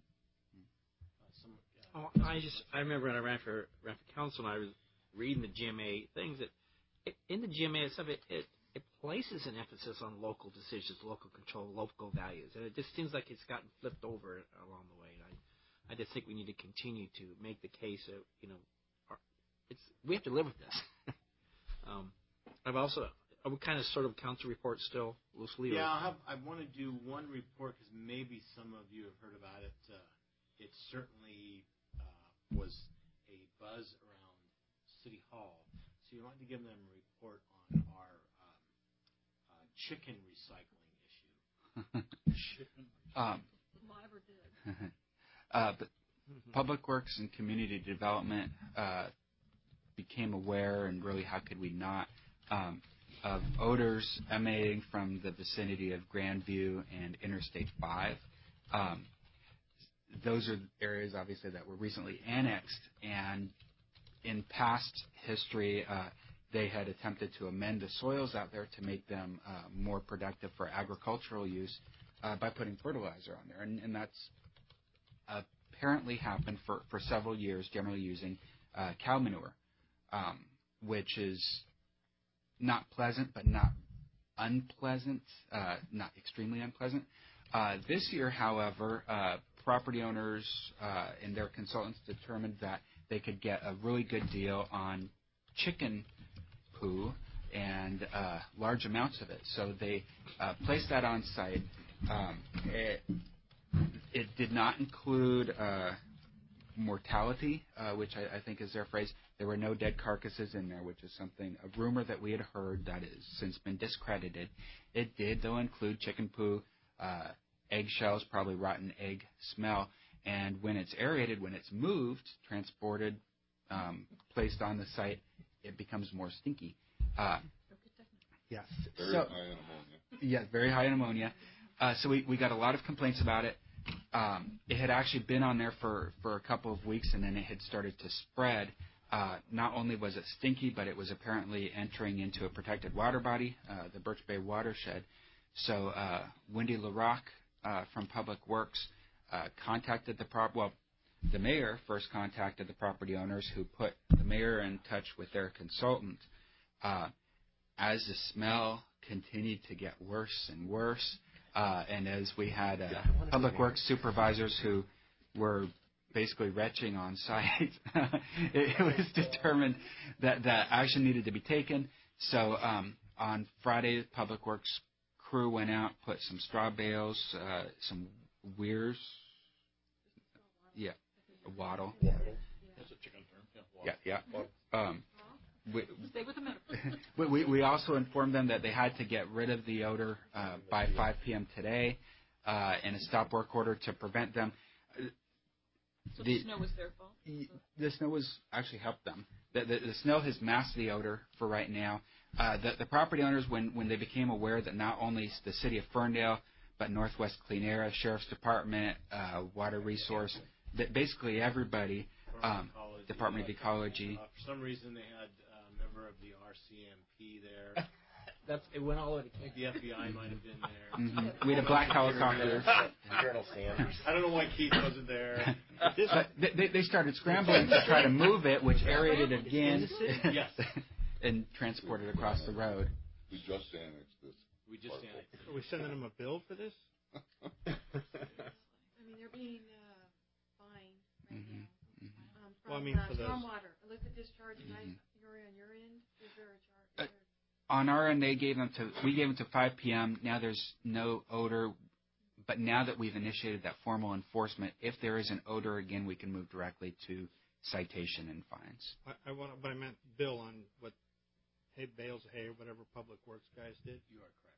uh, some, uh, Oh, I just I remember when I ran for ran for council and I was reading the G M A things that it, in the G M A stuff it, it it places an emphasis on local decisions, local control, local values, and it just seems like it's gotten flipped over along the way. And I I just think we need to continue to make the case of, you know, our, it's we have to live with this. um, I've also are we kind of sort of council report still loosely? Yeah, or? I'll have, I want to do one report because maybe some of you have heard about it. Uh, it certainly uh, was a buzz around City Hall. So you want to give them a report on our um, uh, chicken recycling issue. um, Live or dead? uh, but Public Works and Community Development uh, became aware, and really how could we not, um, of odors emanating from the vicinity of Grandview and Interstate five. Um, those are areas, obviously, that were recently annexed, and in past history, uh, they had attempted to amend the soils out there to make them uh, more productive for agricultural use uh, by putting fertilizer on there, and, and that's apparently happened for, for several years, generally using uh, cow manure, um, which is not pleasant, but not unpleasant, uh, not extremely unpleasant. Uh, this year, however, uh, property owners uh, and their consultants determined that they could get a really good deal on chicken poo and uh, large amounts of it. So they uh, placed that on site. Um, it, it did not include uh, mortality, uh, which I, I think is their phrase. There were no dead carcasses in there, which is something, a rumor that we had heard that has since been discredited. It did, though, include chicken poo, uh, eggshells, probably rotten egg smell, and when it's aerated, when it's moved, transported, um, placed on the site, it becomes more stinky. Uh, yes. Very so, high in ammonia. Yeah, very high in ammonia. Uh, so we, we got a lot of complaints about it. Um, it had actually been on there for, for a couple of weeks, and then it had started to spread. Uh, not only was it stinky, but it was apparently entering into a protected water body, uh, the Birch Bay watershed. So uh, Wendy LaRock uh, from Public Works uh, contacted the prop. Well, the mayor first contacted the property owners, who put the mayor in touch with their consultant. Uh, as the smell continued to get worse and worse, uh, and as we had uh, Public Works supervisors who were basically retching on site, it, it was determined that, that action needed to be taken. So um, on Friday, the Public Works crew went out, put some straw bales, uh, some weirs, yeah, Wattle. That's a chicken term. Yeah, yeah. Um, we, Stay with the metaphor. we, we, we also informed them that they had to get rid of the odor uh, by five p.m. today uh, in a stop work order to prevent them. So the, the snow was their fault? The snow was actually helped them. The, the, the snow has masked the odor for right now. Uh, the, the property owners, when, when they became aware that not only the city of Ferndale, but Northwest Clean Air, Sheriff's Department, uh, Water Resource, that basically everybody, um, Department of Ecology. Uh, for some reason, they had a member of the R C M P there. That's it went all over. I think the F B I might have been there. Mm-hmm. We had a black helicopter. Colonel Sanders. I don't know why Keith wasn't there. But they, they started scrambling to try to move it, which aerated it again. Yes. And transported across the road. We just annexed this. We just annexed it. Are we sending them a bill for this? I mean, they're being uh, fined right Mm-hmm. now. Um, from Well, I mean, uh, for those- stormwater, illicit discharge, and I, you're on your end. Is there a charge? Uh, On our end, they gave them to. We gave them to five p.m. Now there's no odor, but now that we've initiated that formal enforcement, if there is an odor again, we can move directly to citation and fines. I, I want, but I meant bill on what hay bales of hay or whatever Public Works guys did. You are correct.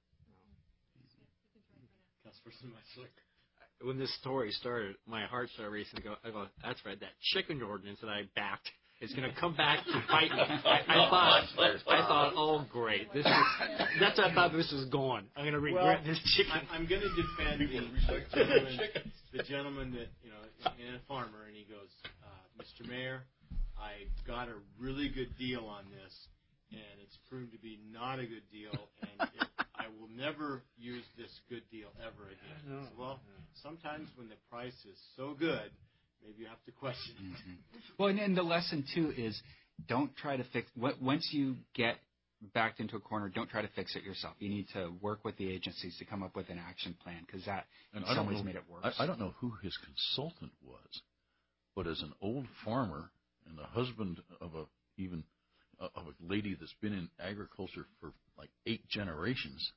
Councilperson Metzler. When this story started, my heart started racing. I go, I go, that's right, that chicken ordinance that I backed is going to come back to bite me. I, I thought, I thought, oh great, this is that's what I thought this was going. I'm going to regret Well, this chicken. I, I'm going to defend the gentleman, the gentleman that you know, and a farmer, and he goes, uh, Mister Mayor, I got a really good deal on this, and it's proved to be not a good deal, and it, I will never use this good deal ever again. I said, well, sometimes when the price is so good, maybe you have to question it. Mm-hmm. Well, and, and the lesson too is don't try to fix. Once you get backed into a corner, don't try to fix it yourself. You need to work with the agencies to come up with an action plan because that And in I some don't ways know, made it worse. I, I don't know who his consultant was, but as an old farmer and the husband of a even uh, of a lady that's been in agriculture for like eight generations,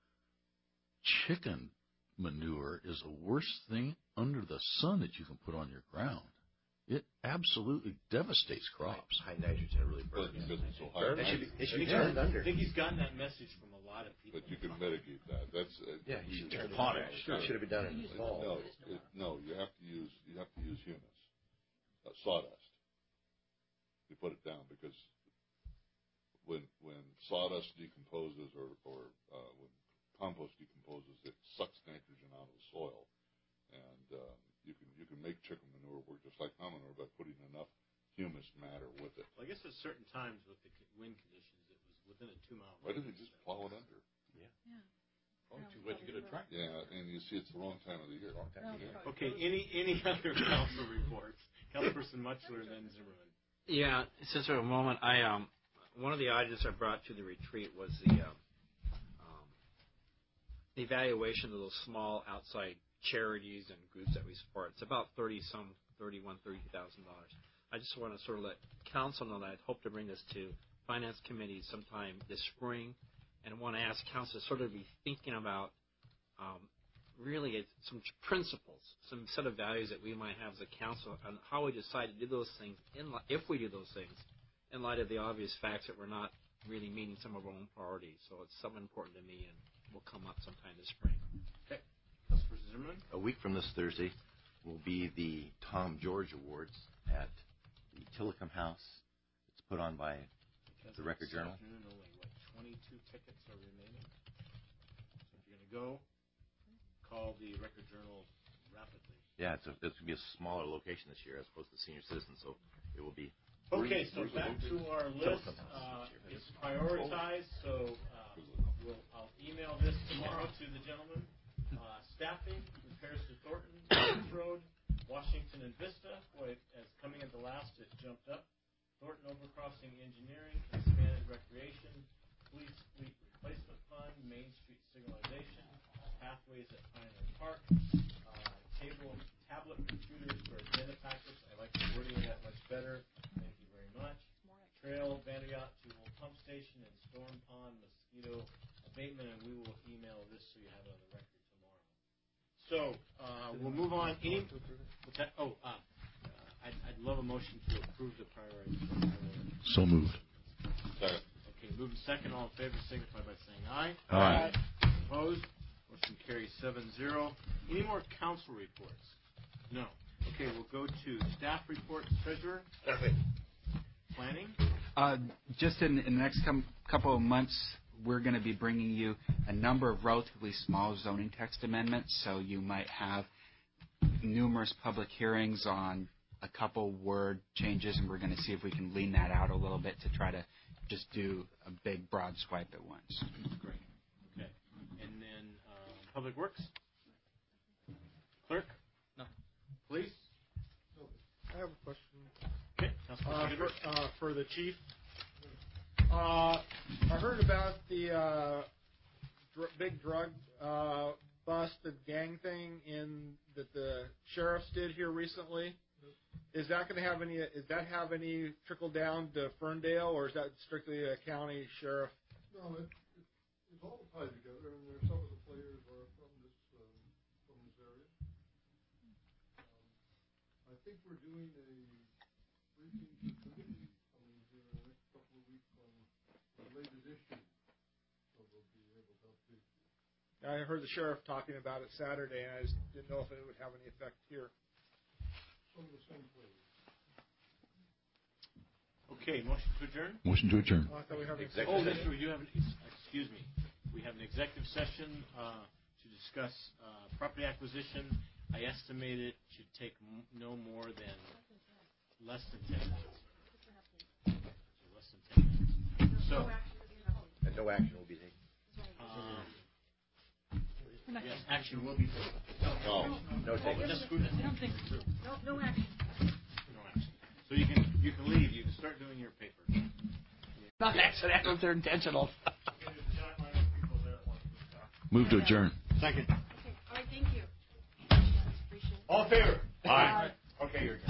chicken manure is the worst thing under the sun that you can put on your ground. It absolutely devastates crops. High nitrogen really Well, burns. because it's so high. It should be, it should be Yeah. turned under. I think he's gotten that message from a lot of people. But you can mitigate that. That's uh, Yeah, you should turn it potash. It should have been done in the fall. No, it, no, you have to use you have to use humus, uh, sawdust. You put it down because when when sawdust decomposes or or uh, when compost decomposes, it sucks nitrogen out of the soil, and um, you can you can make chicken manure work just like cow manure by putting enough humus matter with it. Well, I guess at certain times with the c- wind conditions, it was within a two mile. Why didn't they just plow it under? Yeah. Probably too wet to get a tractor. Yeah, and you see it's the wrong time of the year. Okay, any any other council reports? Councilperson Muchler and then Zimmerman. Yeah, since for a moment, I um, one of the items I brought to the retreat was the um, um, the evaluation of those small outside charities and groups that we support. It's about thirty some, thirty-one, thirty thousand dollars. I just want to sort of let council know that I hope to bring this to finance committee sometime this spring, and I want to ask council to sort of be thinking about um, really it's some principles, some set of values that we might have as a council on how we decide to do those things, in li- if we do those things, in light of the obvious facts that we're not really meeting some of our own priorities. So it's something important to me, and will come up sometime this spring. Okay, Councilperson Zimmerman. A week from this Thursday will be the Tom George Awards at the Tillicum House. It's put on by Because the Record this Journal. afternoon, only what twenty-two tickets are remaining. So if you're going to go, call the Record Journal rapidly. Yeah, it's, a, it's going to be a smaller location this year as opposed to Senior Citizens, so it will be. Okay, so back to our list. Uh, it's prioritized, so uh, we'll, I'll email this tomorrow to the gentleman. Uh, staffing, repairs to Thornton, Woods Road, Washington and Vista. Boy, as coming at the last, it jumped up. Thornton Overcrossing Engineering, expanded recreation, police fleet replacement fund, Main Street signalization, pathways at Pioneer Park, uh, table, tablet computers for agenda packets. I like the wording of that much better. Thank you very much. Trail, Vanderyacht to Old Pump Station, and Storm Pond mosquito abatement, and we will email this so you have it on the record tomorrow. So uh, we'll move on. Any, what's that? Oh, uh, uh, I I'd love a motion to approve the priority. So moved. Second. Okay, moving second. All in favor signify by saying aye. Aye. Opposed? Motion carries seven zero. Any more council reports? No. Okay, we'll go to staff reports. Treasurer? Nothing. Planning? Uh, just in, in the next com- couple of months, we're going to be bringing you a number of relatively small zoning text amendments. So you might have numerous public hearings on a couple word changes, and we're going to see if we can lean that out a little bit to try to just do a big, broad swipe at once. Great. Okay. And then uh, Public Works? Clerk? No. Police? I have a question. Okay. Councilman Uh, Gibbons. for, uh, for the chief. Uh, I heard about the uh, dr- big drug uh, bust and gang thing in that the sheriffs did here recently. Is that going to have any? Is that have any trickle down to Ferndale, or is that strictly a county sheriff? No, it, it, it's all tied together, and there's some of the players are from this um, from this area. Um, I think we're doing a briefing to committee coming here in the next couple of weeks on the latest issue, so we'll be able to update you. I heard the sheriff talking about it Saturday, and I just didn't know if it would have any effect here. Some of the same players. Okay, motion to adjourn? Motion to adjourn. Oh, I thought we have an Oh, yes, sir, you have an, excuse me. We have an executive session uh, to discuss uh, property acquisition. I estimate it should take m- no more than less than ten minutes. So less than ten minutes. So, And no action will be taken. um, yes, action will be taken. No, no taken. Just screw that. I don't think so. No, no action. No action. So you can you can leave. You can start doing your paper. Not accidental, they're intentional. Move to adjourn. Second. Okay, all right, thank you. All in favor? Aye. Okay, you're good.